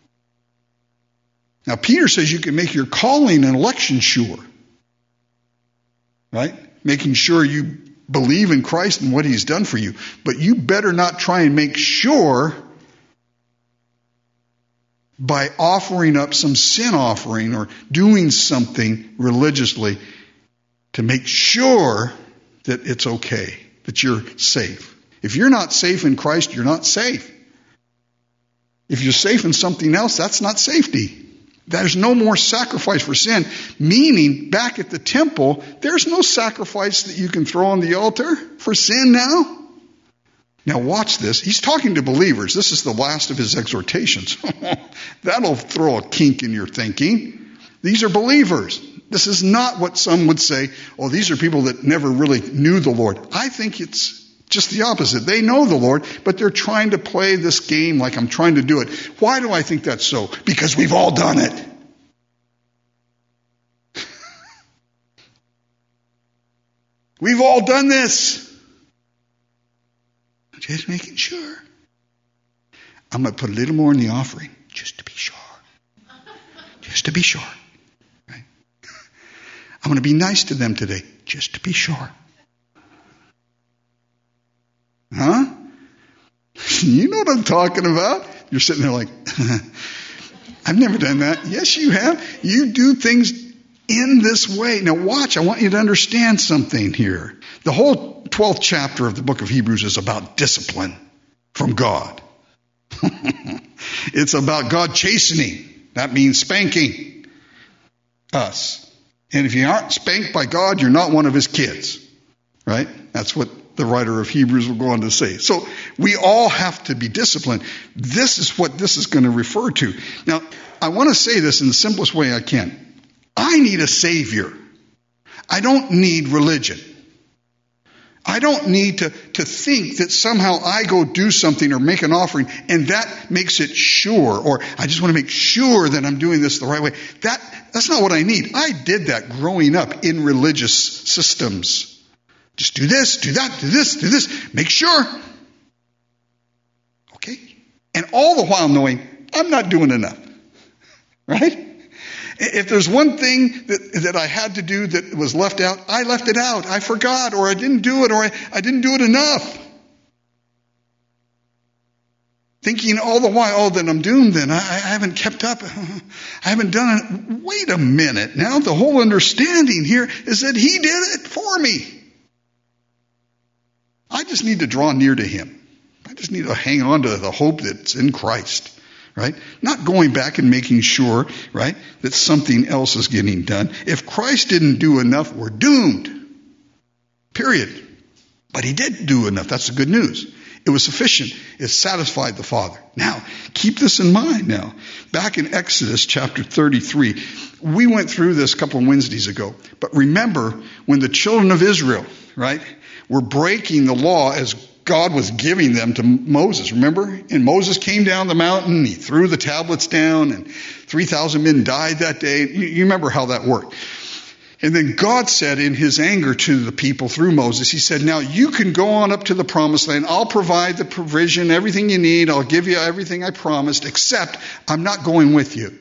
Now, Peter says you can make your calling and election sure. Right? Making sure you believe in Christ and what he's done for you. But you better not try and make sure by offering up some sin offering or doing something religiously to make sure that it's okay, that you're safe. If you're not safe in Christ, you're not safe. If you're safe in something else, that's not safety. There's no more sacrifice for sin, meaning back at the temple, there's no sacrifice that you can throw on the altar for sin now. Now watch this. He's talking to believers. This is the last of his exhortations. That'll throw a kink in your thinking. These are believers. This is not what some would say, oh, these are people that never really knew the Lord. I think it's just the opposite. They know the Lord, but they're trying to play this game like I'm trying to do it. Why do I think that's so? Because we've all done it. We've all done this. Just making sure. I'm going to put a little more in the offering, just to be sure. Just to be sure. Right? I'm going to be nice to them today, just to be sure. Huh? You know what I'm talking about? You're sitting there like, I've never done that. Yes, you have. You do things in this way. Now watch, I want you to understand something here. The whole twelfth chapter of the book of Hebrews is about discipline from God. It's about God chastening. That means spanking us. And if you aren't spanked by God, you're not one of his kids. Right? That's what the writer of Hebrews will go on to say. So we all have to be disciplined. This is what this is going to refer to. Now, I want to say this in the simplest way I can. I need a Savior. I don't need religion. I don't need to, to think that somehow I go do something or make an offering and that makes it sure, or I just want to make sure that I'm doing this the right way. That, that's not what I need. I did that growing up in religious systems. Just do this, do that, do this, do this. Make sure. Okay? And all the while knowing I'm not doing enough. Right? If there's one thing that, that I had to do that was left out, I left it out. I forgot, or I didn't do it, or I, I didn't do it enough. Thinking all the while, oh, then I'm doomed then. I, I haven't kept up. I haven't done it. Wait a minute. Now the whole understanding here is that he did it for me. I just need to draw near to him. I just need to hang on to the hope that's in Christ. Right? Not going back and making sure, right, that something else is getting done. If Christ didn't do enough, we're doomed. Period. But he did do enough. That's the good news. It was sufficient. It satisfied the Father. Now, keep this in mind now. Back in Exodus chapter thirty-three, we went through this a couple of Wednesdays ago. But remember when the children of Israel, right, were breaking the law as God was giving them to Moses, remember? And Moses came down the mountain, he threw the tablets down, and three thousand men died that day. You, you remember how that worked. And then God said in his anger to the people through Moses, he said, now you can go on up to the promised land. I'll provide the provision, everything you need. I'll give you everything I promised, except I'm not going with you.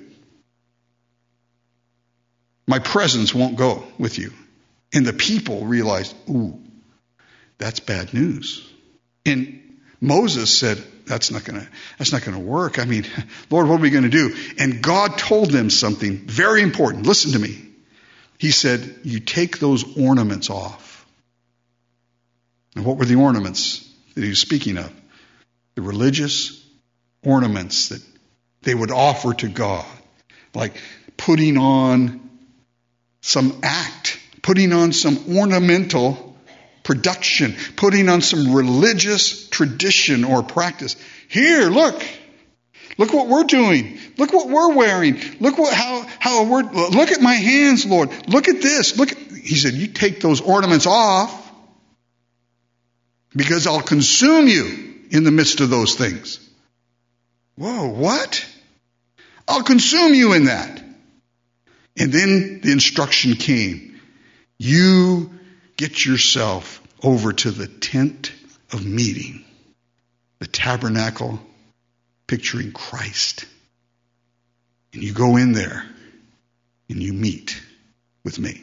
My presence won't go with you. And the people realized, ooh, that's bad news. And Moses said, that's not going to, that's not going to work. I mean, Lord, what are we going to do? And God told them something very important. Listen to me. He said, you take those ornaments off. And what were the ornaments that he was speaking of? The religious ornaments that they would offer to God. Like putting on some act, putting on some ornamental production, putting on some religious tradition or practice. Here, look. Look what we're doing. Look what we're wearing. Look what how how we're look at my hands, Lord. Look at this. Look at, he said, you take those ornaments off because I'll consume you in the midst of those things. Whoa, what? I'll consume you in that. And then the instruction came. You get yourself over to the tent of meeting, the tabernacle, picturing Christ. And you go in there and you meet with me.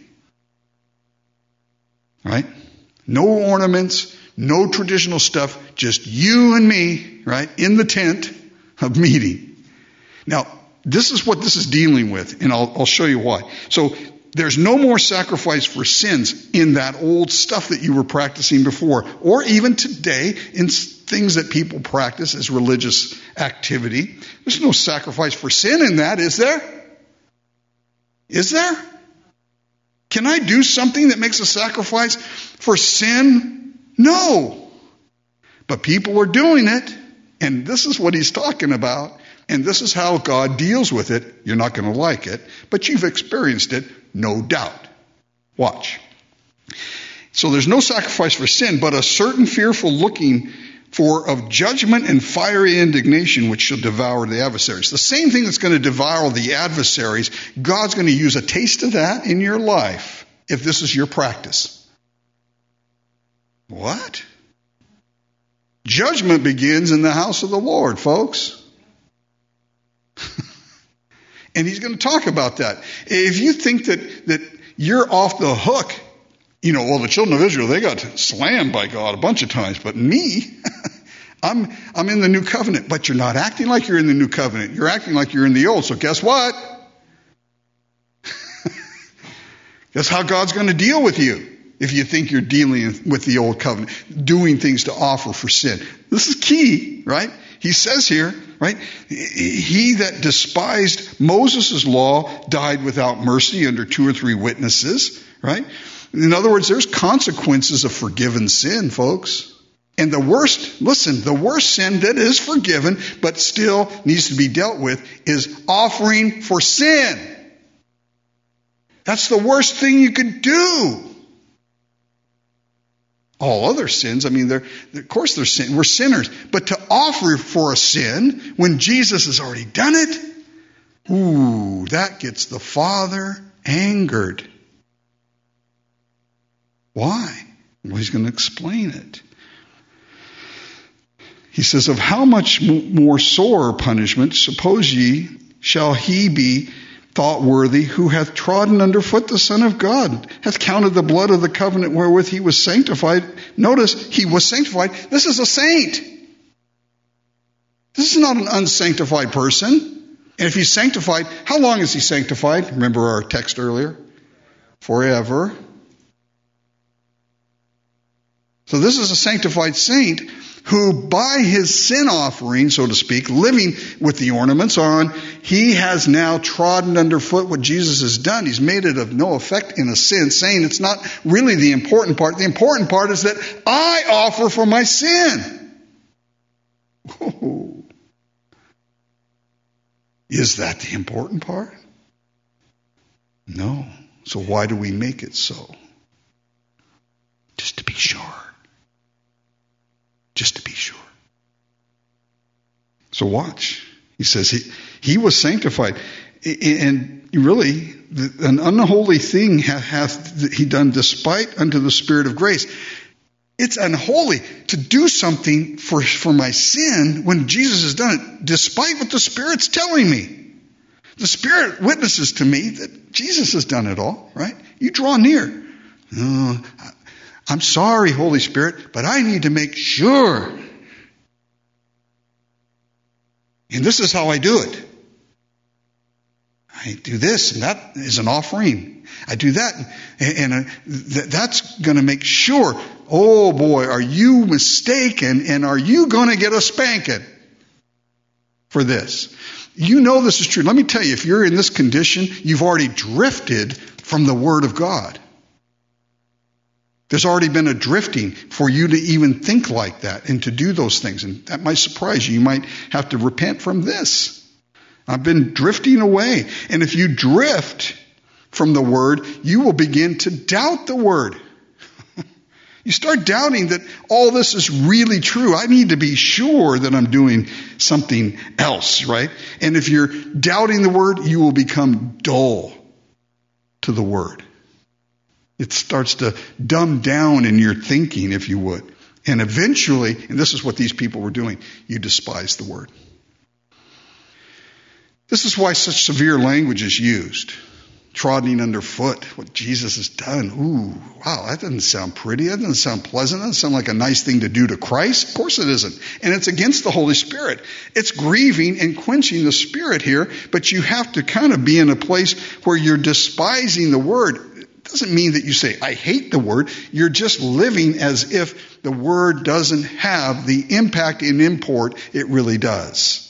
Right? No ornaments, no traditional stuff, just you and me, right, in the tent of meeting. Now, this is what this is dealing with, and I'll, I'll show you why. So, there's no more sacrifice for sins in that old stuff that you were practicing before, or even today in things that people practice as religious activity. There's no sacrifice for sin in that, is there? Is there? Can I do something that makes a sacrifice for sin? No. But people are doing it, and this is what he's talking about, and this is how God deals with it. You're not going to like it, but you've experienced it, no doubt. Watch. So there's no sacrifice for sin, but a certain fearful looking for of judgment and fiery indignation which shall devour the adversaries. The same thing that's going to devour the adversaries, God's going to use a taste of that in your life if this is your practice. What? Judgment begins in the house of the Lord, folks. And he's going to talk about that. If you think that, that you're off the hook, you know, well, the children of Israel, they got slammed by God a bunch of times, but me, I'm, I'm in the new covenant, but you're not acting like you're in the new covenant. You're acting like you're in the old. So guess what? Guess how God's going to deal with you if you think you're dealing with the old covenant, doing things to offer for sin. This is key, right? He says here, right, he that despised Moses' law died without mercy under two or three witnesses, right? In other words, there's consequences of forgiven sin, folks. And the worst, listen, the worst sin that is forgiven but still needs to be dealt with is offering for sin. That's the worst thing you could do. All other sins, I mean, they're, of course they're sin. We're sinners. But to offer for a sin when Jesus has already done it, ooh, that gets the Father angered. Why? Well, he's going to explain it. He says, of how much more sore punishment, suppose ye, shall he be thought worthy who hath trodden under foot the Son of God, hath counted the blood of the covenant wherewith he was sanctified. Notice, he was sanctified. This is a saint. This is not an unsanctified person. And if he's sanctified, how long is he sanctified? Remember our text earlier? Forever. So this is a sanctified saint who by his sin offering, so to speak, living with the ornaments on, he has now trodden underfoot what Jesus has done. He's made it of no effect in a sin, saying it's not really the important part. The important part is that I offer for my sin. Whoa. Is that the important part? No. So why do we make it so? Just to be sure. Just to be sure. So watch. He says he, he was sanctified. And really, an unholy thing hath he done despite unto the Spirit of grace. It's unholy to do something for, for my sin when Jesus has done it, despite what the Spirit's telling me. The Spirit witnesses to me that Jesus has done it all, right? You draw near. Oh, I'm sorry, Holy Spirit, but I need to make sure. And this is how I do it. I do this, and that is an offering. I do that, and, and th- that's going to make sure. Oh boy, are you mistaken, and are you going to get a spanking for this? You know this is true. Let me tell you, if you're in this condition, you've already drifted from the Word of God. There's already been a drifting for you to even think like that and to do those things. And that might surprise you. You might have to repent from this. I've been drifting away. And if you drift from the Word, you will begin to doubt the Word. You start doubting that all this is really true. I need to be sure that I'm doing something else, right? And if you're doubting the Word, you will become dull to the Word. It starts to dumb down in your thinking, if you would. And eventually, and this is what these people were doing, you despise the Word. This is why such severe language is used. Trodden underfoot, what Jesus has done. Ooh, wow, that doesn't sound pretty. That doesn't sound pleasant. That doesn't sound like a nice thing to do to Christ. Of course it isn't. And it's against the Holy Spirit. It's grieving and quenching the Spirit here, but you have to kind of be in a place where you're despising the Word. It doesn't mean that you say, I hate the Word. You're just living as if the Word doesn't have the impact and import it really does.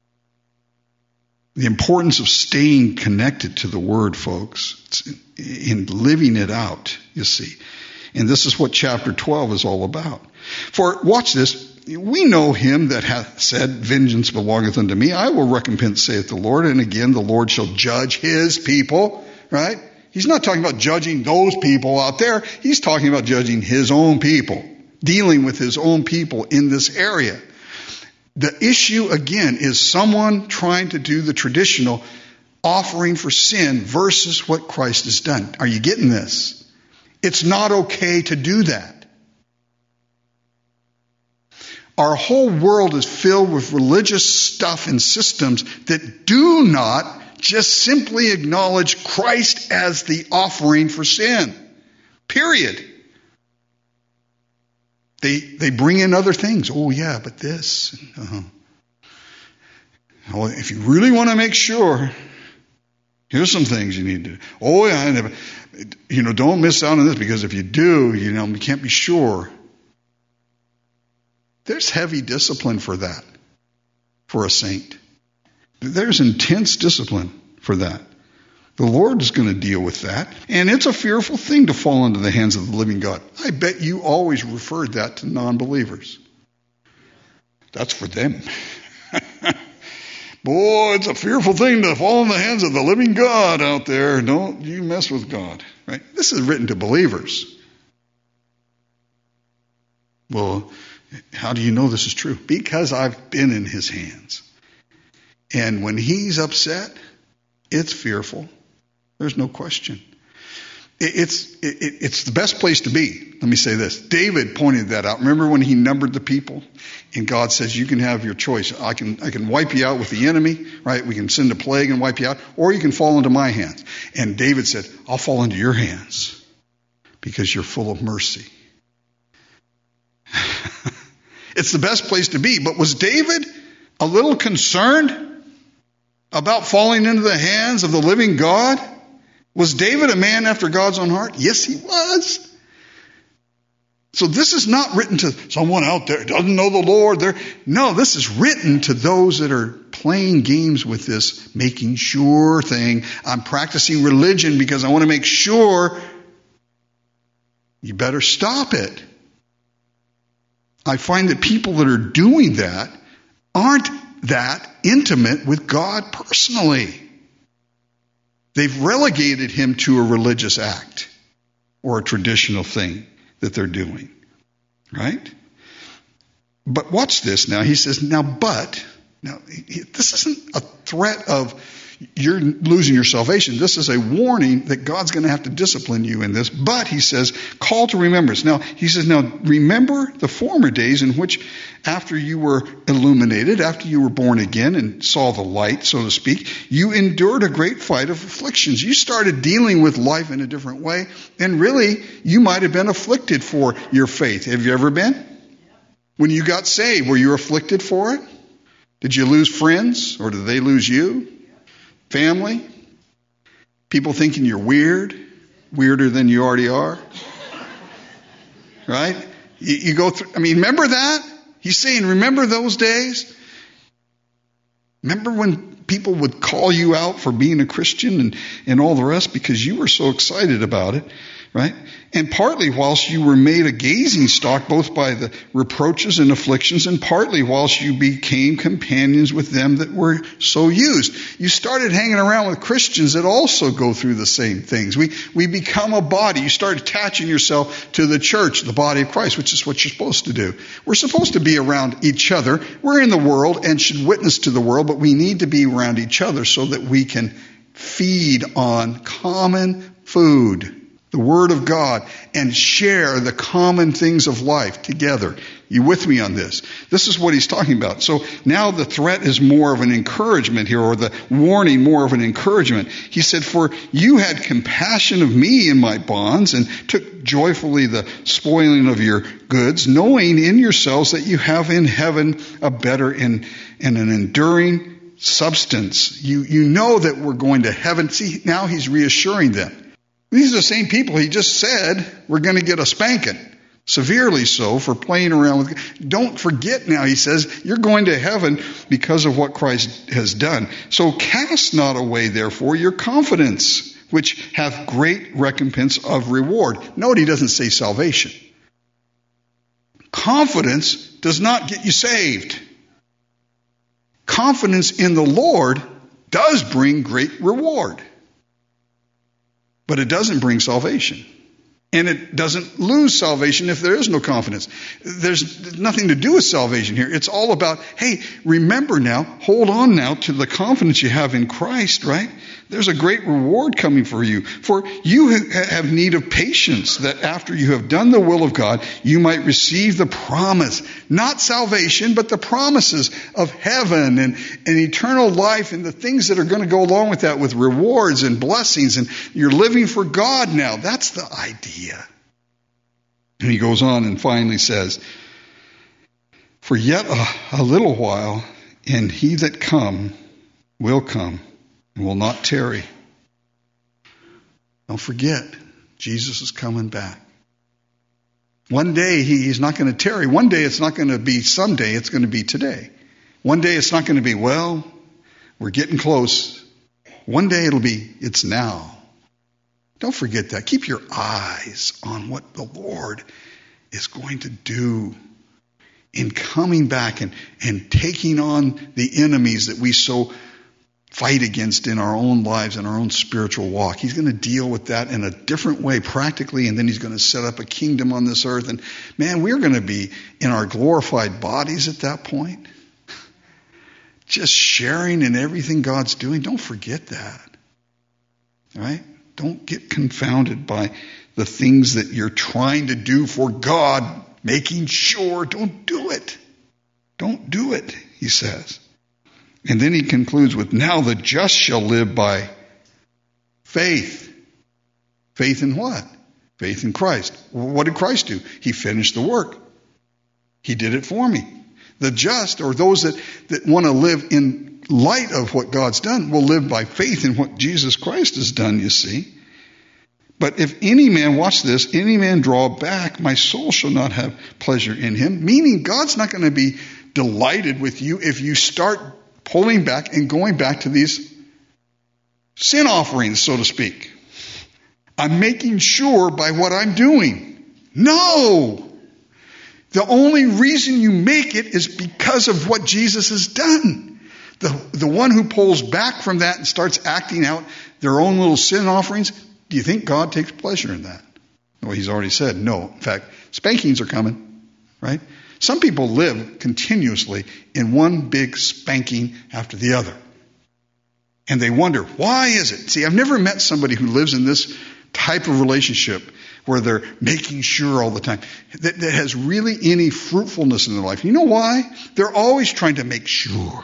The importance of staying connected to the Word, folks, it's in living it out, you see. And this is what chapter twelve is all about. For, watch this, we know him that hath said, vengeance belongeth unto me, I will recompense, saith the Lord. And again, the Lord shall judge his people, right? He's not talking about judging those people out there. He's talking about judging his own people, dealing with his own people in this area. The issue, again, is someone trying to do the traditional offering for sin versus what Christ has done. Are you getting this? It's not okay to do that. Our whole world is filled with religious stuff and systems that do not just simply acknowledge Christ as the offering for sin. Period. They they bring in other things. Oh, yeah, but this. Uh-huh. Well, if you really want to make sure, here's some things you need to do. Oh, yeah, you know, don't miss out on this, because if you do, you know, you can't be sure. There's heavy discipline for that, for a saint. There's intense discipline for that. The Lord is going to deal with that. And it's a fearful thing to fall into the hands of the living God. I bet you always referred that to non-believers. That's for them. Boy, it's a fearful thing to fall in the hands of the living God out there. Don't you mess with God. Right? This is written to believers. Well, how do you know this is true? Because I've been in his hands. And when he's upset, it's fearful. There's no question. It's, it, it's the best place to be. Let me say this. David pointed that out. Remember when he numbered the people? And God says, you can have your choice. I can, I can wipe you out with the enemy, right? We can send a plague and wipe you out. Or you can fall into my hands. And David said, I'll fall into your hands because you're full of mercy. It's the best place to be. But was David a little concerned about falling into the hands of the living God? Was David a man after God's own heart? Yes, he was. So this is not written to someone out there who doesn't know the Lord. They're, no, this is written to those that are playing games with this making sure thing. I'm practicing religion because I want to make sure. You better stop it. I find that people that are doing that aren't that intimate with God personally. They've relegated him to a religious act or a traditional thing that they're doing. Right? But watch this now. He says, now, but, now, this isn't a threat of you're losing your salvation. This is a warning that God's going to have to discipline you in this. But, he says, call to remembrance. Now, he says, now, remember the former days in which after you were illuminated, after you were born again and saw the light, so to speak, you endured a great fight of afflictions. You started dealing with life in a different way. And really, you might have been afflicted for your faith. Have you ever been? When you got saved, were you afflicted for it? Did you lose friends, or did they lose you? Family? People thinking you're weird, weirder than you already are. Right? You, you go through, I mean, remember that? He's saying, remember those days? Remember when people would call you out for being a Christian and, and all the rest because you were so excited about it? Right? And partly whilst you were made a gazing stock, both by the reproaches and afflictions, and partly whilst you became companions with them that were so used. You started hanging around with Christians that also go through the same things. We, we become a body. You start attaching yourself to the church, the body of Christ, which is what you're supposed to do. We're supposed to be around each other. We're in the world and should witness to the world, but we need to be around each other so that we can feed on common food, the Word of God, and share the common things of life together. You with me on this? This is what he's talking about. So now the threat is more of an encouragement here, or the warning more of an encouragement. He said, for you had compassion of me in my bonds, and took joyfully the spoiling of your goods, knowing in yourselves that you have in heaven a better and, and an enduring substance. You, you know that we're going to heaven. See, now he's reassuring them. These are the same people he just said we're going to get a spanking, severely so, for playing around with God. Don't forget now, he says, you're going to heaven because of what Christ has done. So cast not away, therefore, your confidence, which hath great recompense of reward. Note he doesn't say salvation. Confidence does not get you saved. Confidence in the Lord does bring great reward. But it doesn't bring salvation. And it doesn't lose salvation if there is no confidence. There's nothing to do with salvation here. It's all about, hey, remember now, hold on now to the confidence you have in Christ, right? There's a great reward coming for you. For you have need of patience, that after you have done the will of God, you might receive the promise. Not salvation, but the promises of heaven and, and eternal life and the things that are going to go along with that, with rewards and blessings. And you're living for God now. That's the idea. And he goes on and finally says, for yet a, a little while, and he that come will come, and will not tarry. Don't forget, Jesus is coming back. One day he, he's not going to tarry. One day it's not going to be someday, it's going to be today. One day it's not going to be, well, we're getting close. One day it'll be, it's now. Don't forget that. Keep your eyes on what the Lord is going to do in coming back and, and taking on the enemies that we so fight against in our own lives and our own spiritual walk. He's going to deal with that in a different way practically, and then he's going to set up a kingdom on this earth. And man, we're going to be in our glorified bodies at that point. Just sharing in everything God's doing. Don't forget that. All right? Don't get confounded by the things that you're trying to do for God, making sure. Don't do it. Don't do it, he says. And then he concludes with, now the just shall live by faith. Faith in what? Faith in Christ. What did Christ do? He finished the work. He did it for me. The just, or those that, that want to live in light of what God's done, will live by faith in what Jesus Christ has done, you see. But if any man, watch this, any man draw back, my soul shall not have pleasure in him. Meaning God's not going to be delighted with you if you start pulling back and going back to these sin offerings, so to speak. I'm making sure by what I'm doing. No! The only reason you make it is because of what Jesus has done. The, the one who pulls back from that and starts acting out their own little sin offerings, do you think God takes pleasure in that? Well, he's already said no. In fact, spankings are coming, right? Some people live continuously in one big spanking after the other. And they wonder, why is it? See, I've never met somebody who lives in this type of relationship where they're making sure all the time, that, that has really any fruitfulness in their life. You know why? They're always trying to make sure.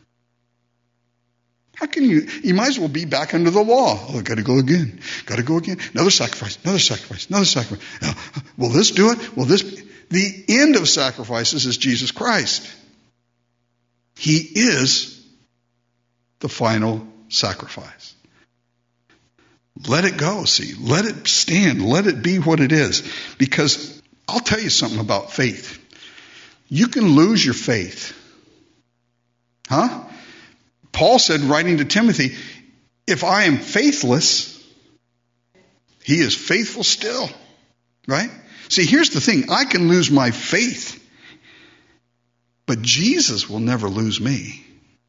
How can you, you might as well be back under the law. Oh, I've got to go again. Got to go again. Another sacrifice, another sacrifice, another sacrifice. Uh, will this do it? Will this be? The end of sacrifices is Jesus Christ. He is the final sacrifice. Let it go, see. Let it stand. Let it be what it is. Because I'll tell you something about faith. You can lose your faith. Huh? Paul said, writing to Timothy, if I am faithless, He is faithful still, right? See, here's the thing. I can lose my faith, but Jesus will never lose me.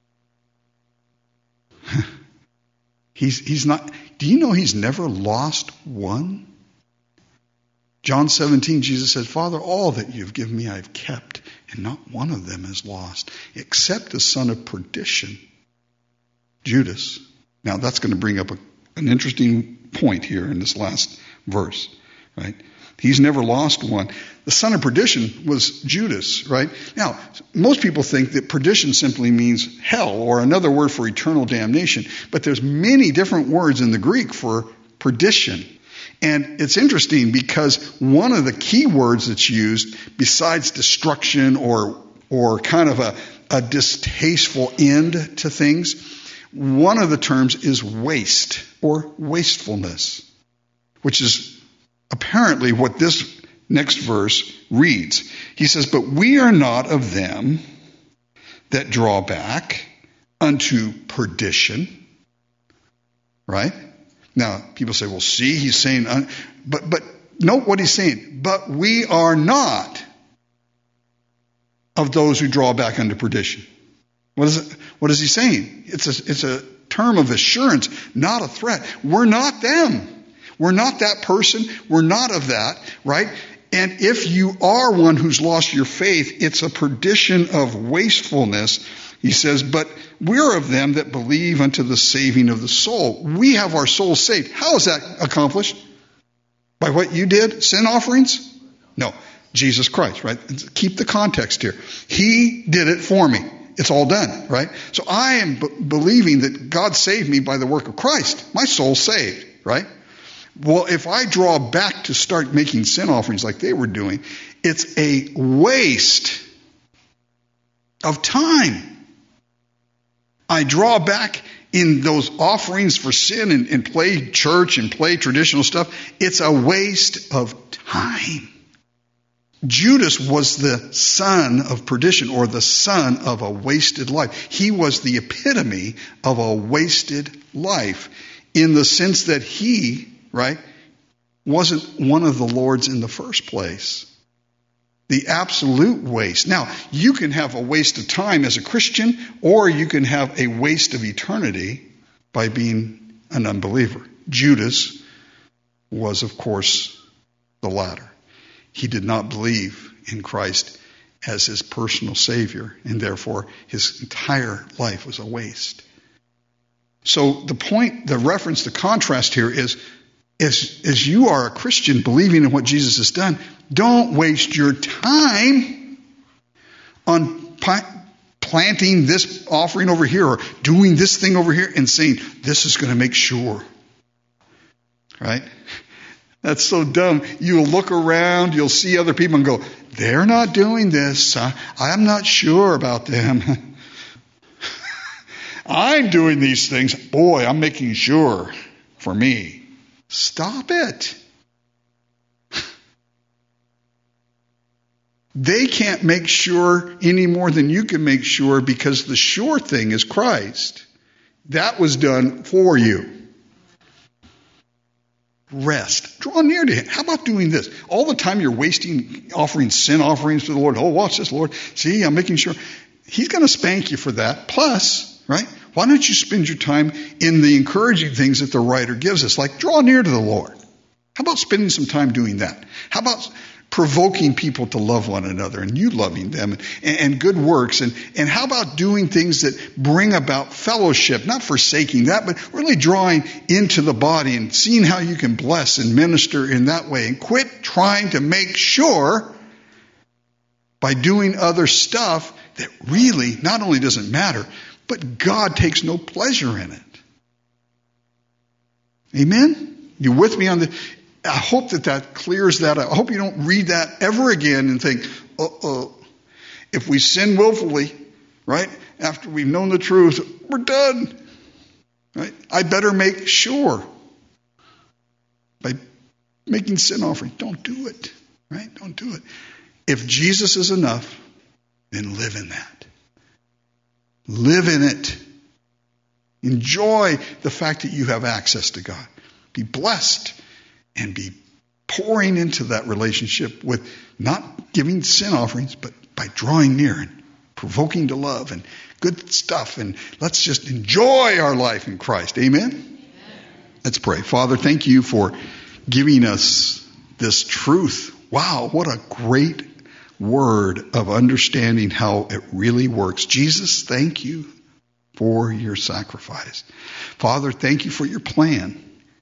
he's, he's not, do you know he's never lost one? John seventeen, Jesus said, Father, all that you've given me I've kept, and not one of them is lost, except the son of perdition, Judas. Now that's going to bring up a, an interesting point here in this last verse, right? He's never lost one. The son of perdition was Judas, right? Now, most people think that perdition simply means hell, or another word for eternal damnation. But there's many different words in the Greek for perdition. And it's interesting because one of the key words that's used, besides destruction or or kind of a, a distasteful end to things, one of the terms is waste or wastefulness, which is apparently what this next verse reads. He says, but we are not of them that draw back unto perdition. Right? Now, people say, well, see, he's saying, uh, but, but note what he's saying. But we are not of those who draw back unto perdition. What is it? What is he saying? It's a, it's a term of assurance, not a threat. We're not them. We're not that person. We're not of that, right? And if you are one who's lost your faith, it's a perdition of wastefulness. He says, but we're of them that believe unto the saving of the soul. We have our soul saved. How is that accomplished? By what you did? Sin offerings? No. Jesus Christ, right? Keep the context here. He did it for me. It's all done, right? So I am b- believing that God saved me by the work of Christ. My soul's saved, right? Well, if I draw back to start making sin offerings like they were doing, it's a waste of time. I draw back in those offerings for sin and, and play church and play traditional stuff. It's a waste of time. Judas was the son of perdition, or the son of a wasted life. He was the epitome of a wasted life in the sense that he, right, wasn't one of the Lord's in the first place. The absolute waste. Now, you can have a waste of time as a Christian, or you can have a waste of eternity by being an unbeliever. Judas was, of course, the latter. He did not believe in Christ as his personal Savior, and therefore his entire life was a waste. So the point, the reference, the contrast here is, as, as you are a Christian believing in what Jesus has done, don't waste your time on pi- planting this offering over here or doing this thing over here and saying, this is going to make sure. Right? That's so dumb. You'll look around, you'll see other people and go, they're not doing this. I, I'm not sure about them. I'm doing these things. Boy, I'm making sure for me. Stop it. They can't make sure any more than you can make sure, because the sure thing is Christ. That was done for you. Rest. Draw near to him. How about doing this? All the time you're wasting offering sin offerings to the Lord. Oh, watch this, Lord. See, I'm making sure. He's going to spank you for that. Plus, right? Why don't you spend your time in the encouraging things that the writer gives us, like draw near to the Lord? How about spending some time doing that? How about provoking people to love one another and you loving them and, and good works? And, and how about doing things that bring about fellowship, not forsaking that, but really drawing into the body and seeing how you can bless and minister in that way, and quit trying to make sure by doing other stuff that really not only doesn't matter, but God takes no pleasure in it. Amen? You with me on the... I hope that that clears that up. I hope you don't read that ever again and think, uh-oh, if we sin willfully, right, after we've known the truth, we're done. Right? I better make sure by making sin offering. Don't do it. Right? Don't do it. If Jesus is enough, then live in that. Live in it. Enjoy the fact that you have access to God. Be blessed and be pouring into that relationship with not giving sin offerings, but by drawing near and provoking to love and good stuff. And let's just enjoy our life in Christ. Amen? Amen. Let's pray. Father, thank you for giving us this truth. Wow, what a great word of understanding how it really works. Jesus, thank you for your sacrifice. Father, thank you for your plan.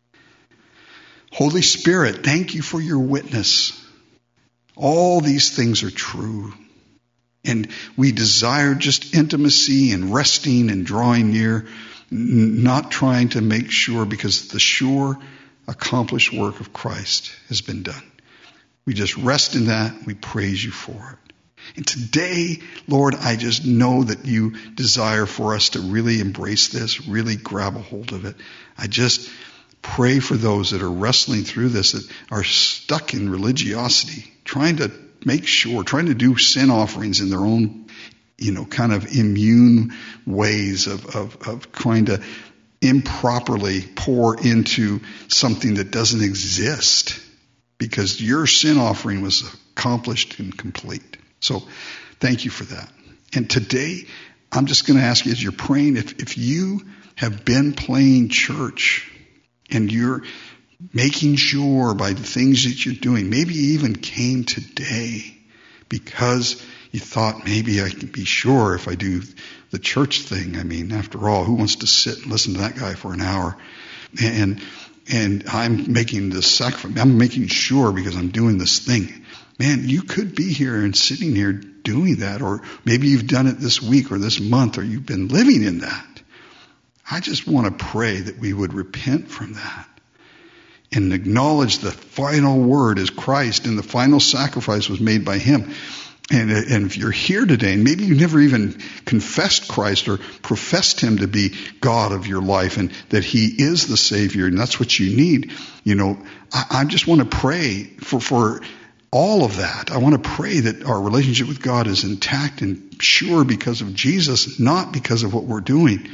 Holy Spirit, thank you for your witness. All these things are true. And we desire just intimacy and resting and drawing near, not trying to make sure, because the sure accomplished work of Christ has been done. We just rest in that. We praise you for it. And today, Lord, I just know that you desire for us to really embrace this, really grab a hold of it. I just pray for those that are wrestling through this, that are stuck in religiosity, trying to make sure, trying to do sin offerings in their own, you know, kind of immune ways of, of, of trying to improperly pour into something that doesn't exist, because your sin offering was accomplished and complete. So thank you for that. And today, I'm just going to ask you, as you're praying, if, if you have been playing church and you're making sure by the things that you're doing, maybe you even came today because you thought, maybe I can be sure if I do the church thing. I mean, after all, who wants to sit and listen to that guy for an hour? And and I'm making this sacrifice. I'm making sure because I'm doing this thing. Man, you could be here and sitting here doing that, or maybe you've done it this week or this month, or you've been living in that. I just want to pray that we would repent from that and acknowledge the final word is Christ, and the final sacrifice was made by him. And, and if you're here today, and maybe you never even confessed Christ or professed him to be God of your life, and that he is the Savior, and that's what you need, you know, I, I just want to pray for, for all of that. I want to pray that our relationship with God is intact and sure because of Jesus, not because of what we're doing.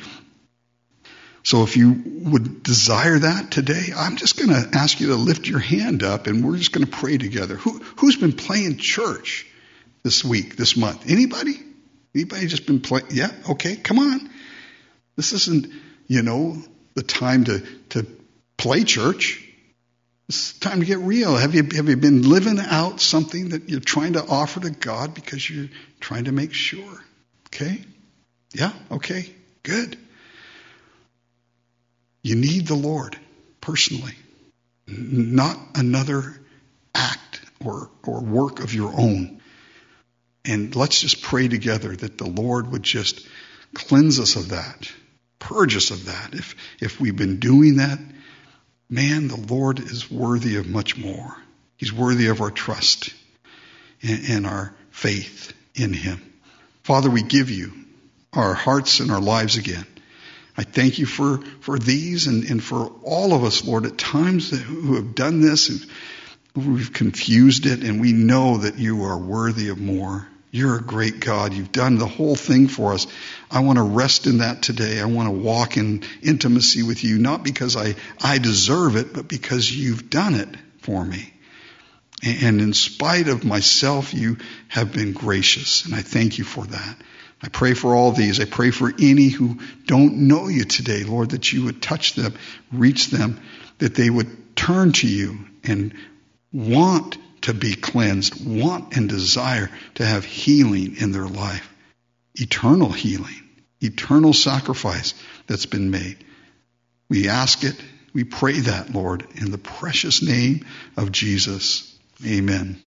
So if you would desire that today, I'm just going to ask you to lift your hand up, and we're just going to pray together. Who, who's been playing church this week, this month? Anybody? Anybody just been playing? Yeah, okay, come on. This isn't, you know, the time to, to play church. It's time to get real. Have you, have you been living out something that you're trying to offer to God because you're trying to make sure? Okay? Yeah, okay, good. You need the Lord personally, not another act or, or work of your own. And let's just pray together that the Lord would just cleanse us of that, purge us of that. If, if we've been doing that, man, the Lord is worthy of much more. He's worthy of our trust and, and our faith in him. Father, we give you our hearts and our lives again. I thank you for, for these and, and for all of us, Lord, at times that, who have done this, and we've confused it, and we know that you are worthy of more. You're a great God. You've done the whole thing for us. I want to rest in that today. I want to walk in intimacy with you, not because I, I deserve it, but because you've done it for me. And in spite of myself, you have been gracious, and I thank you for that. I pray for all these. I pray for any who don't know you today, Lord, that you would touch them, reach them, that they would turn to you and want to be cleansed, want and desire to have healing in their life, eternal healing, eternal sacrifice that's been made. We ask it, we pray that, Lord, in the precious name of Jesus. Amen.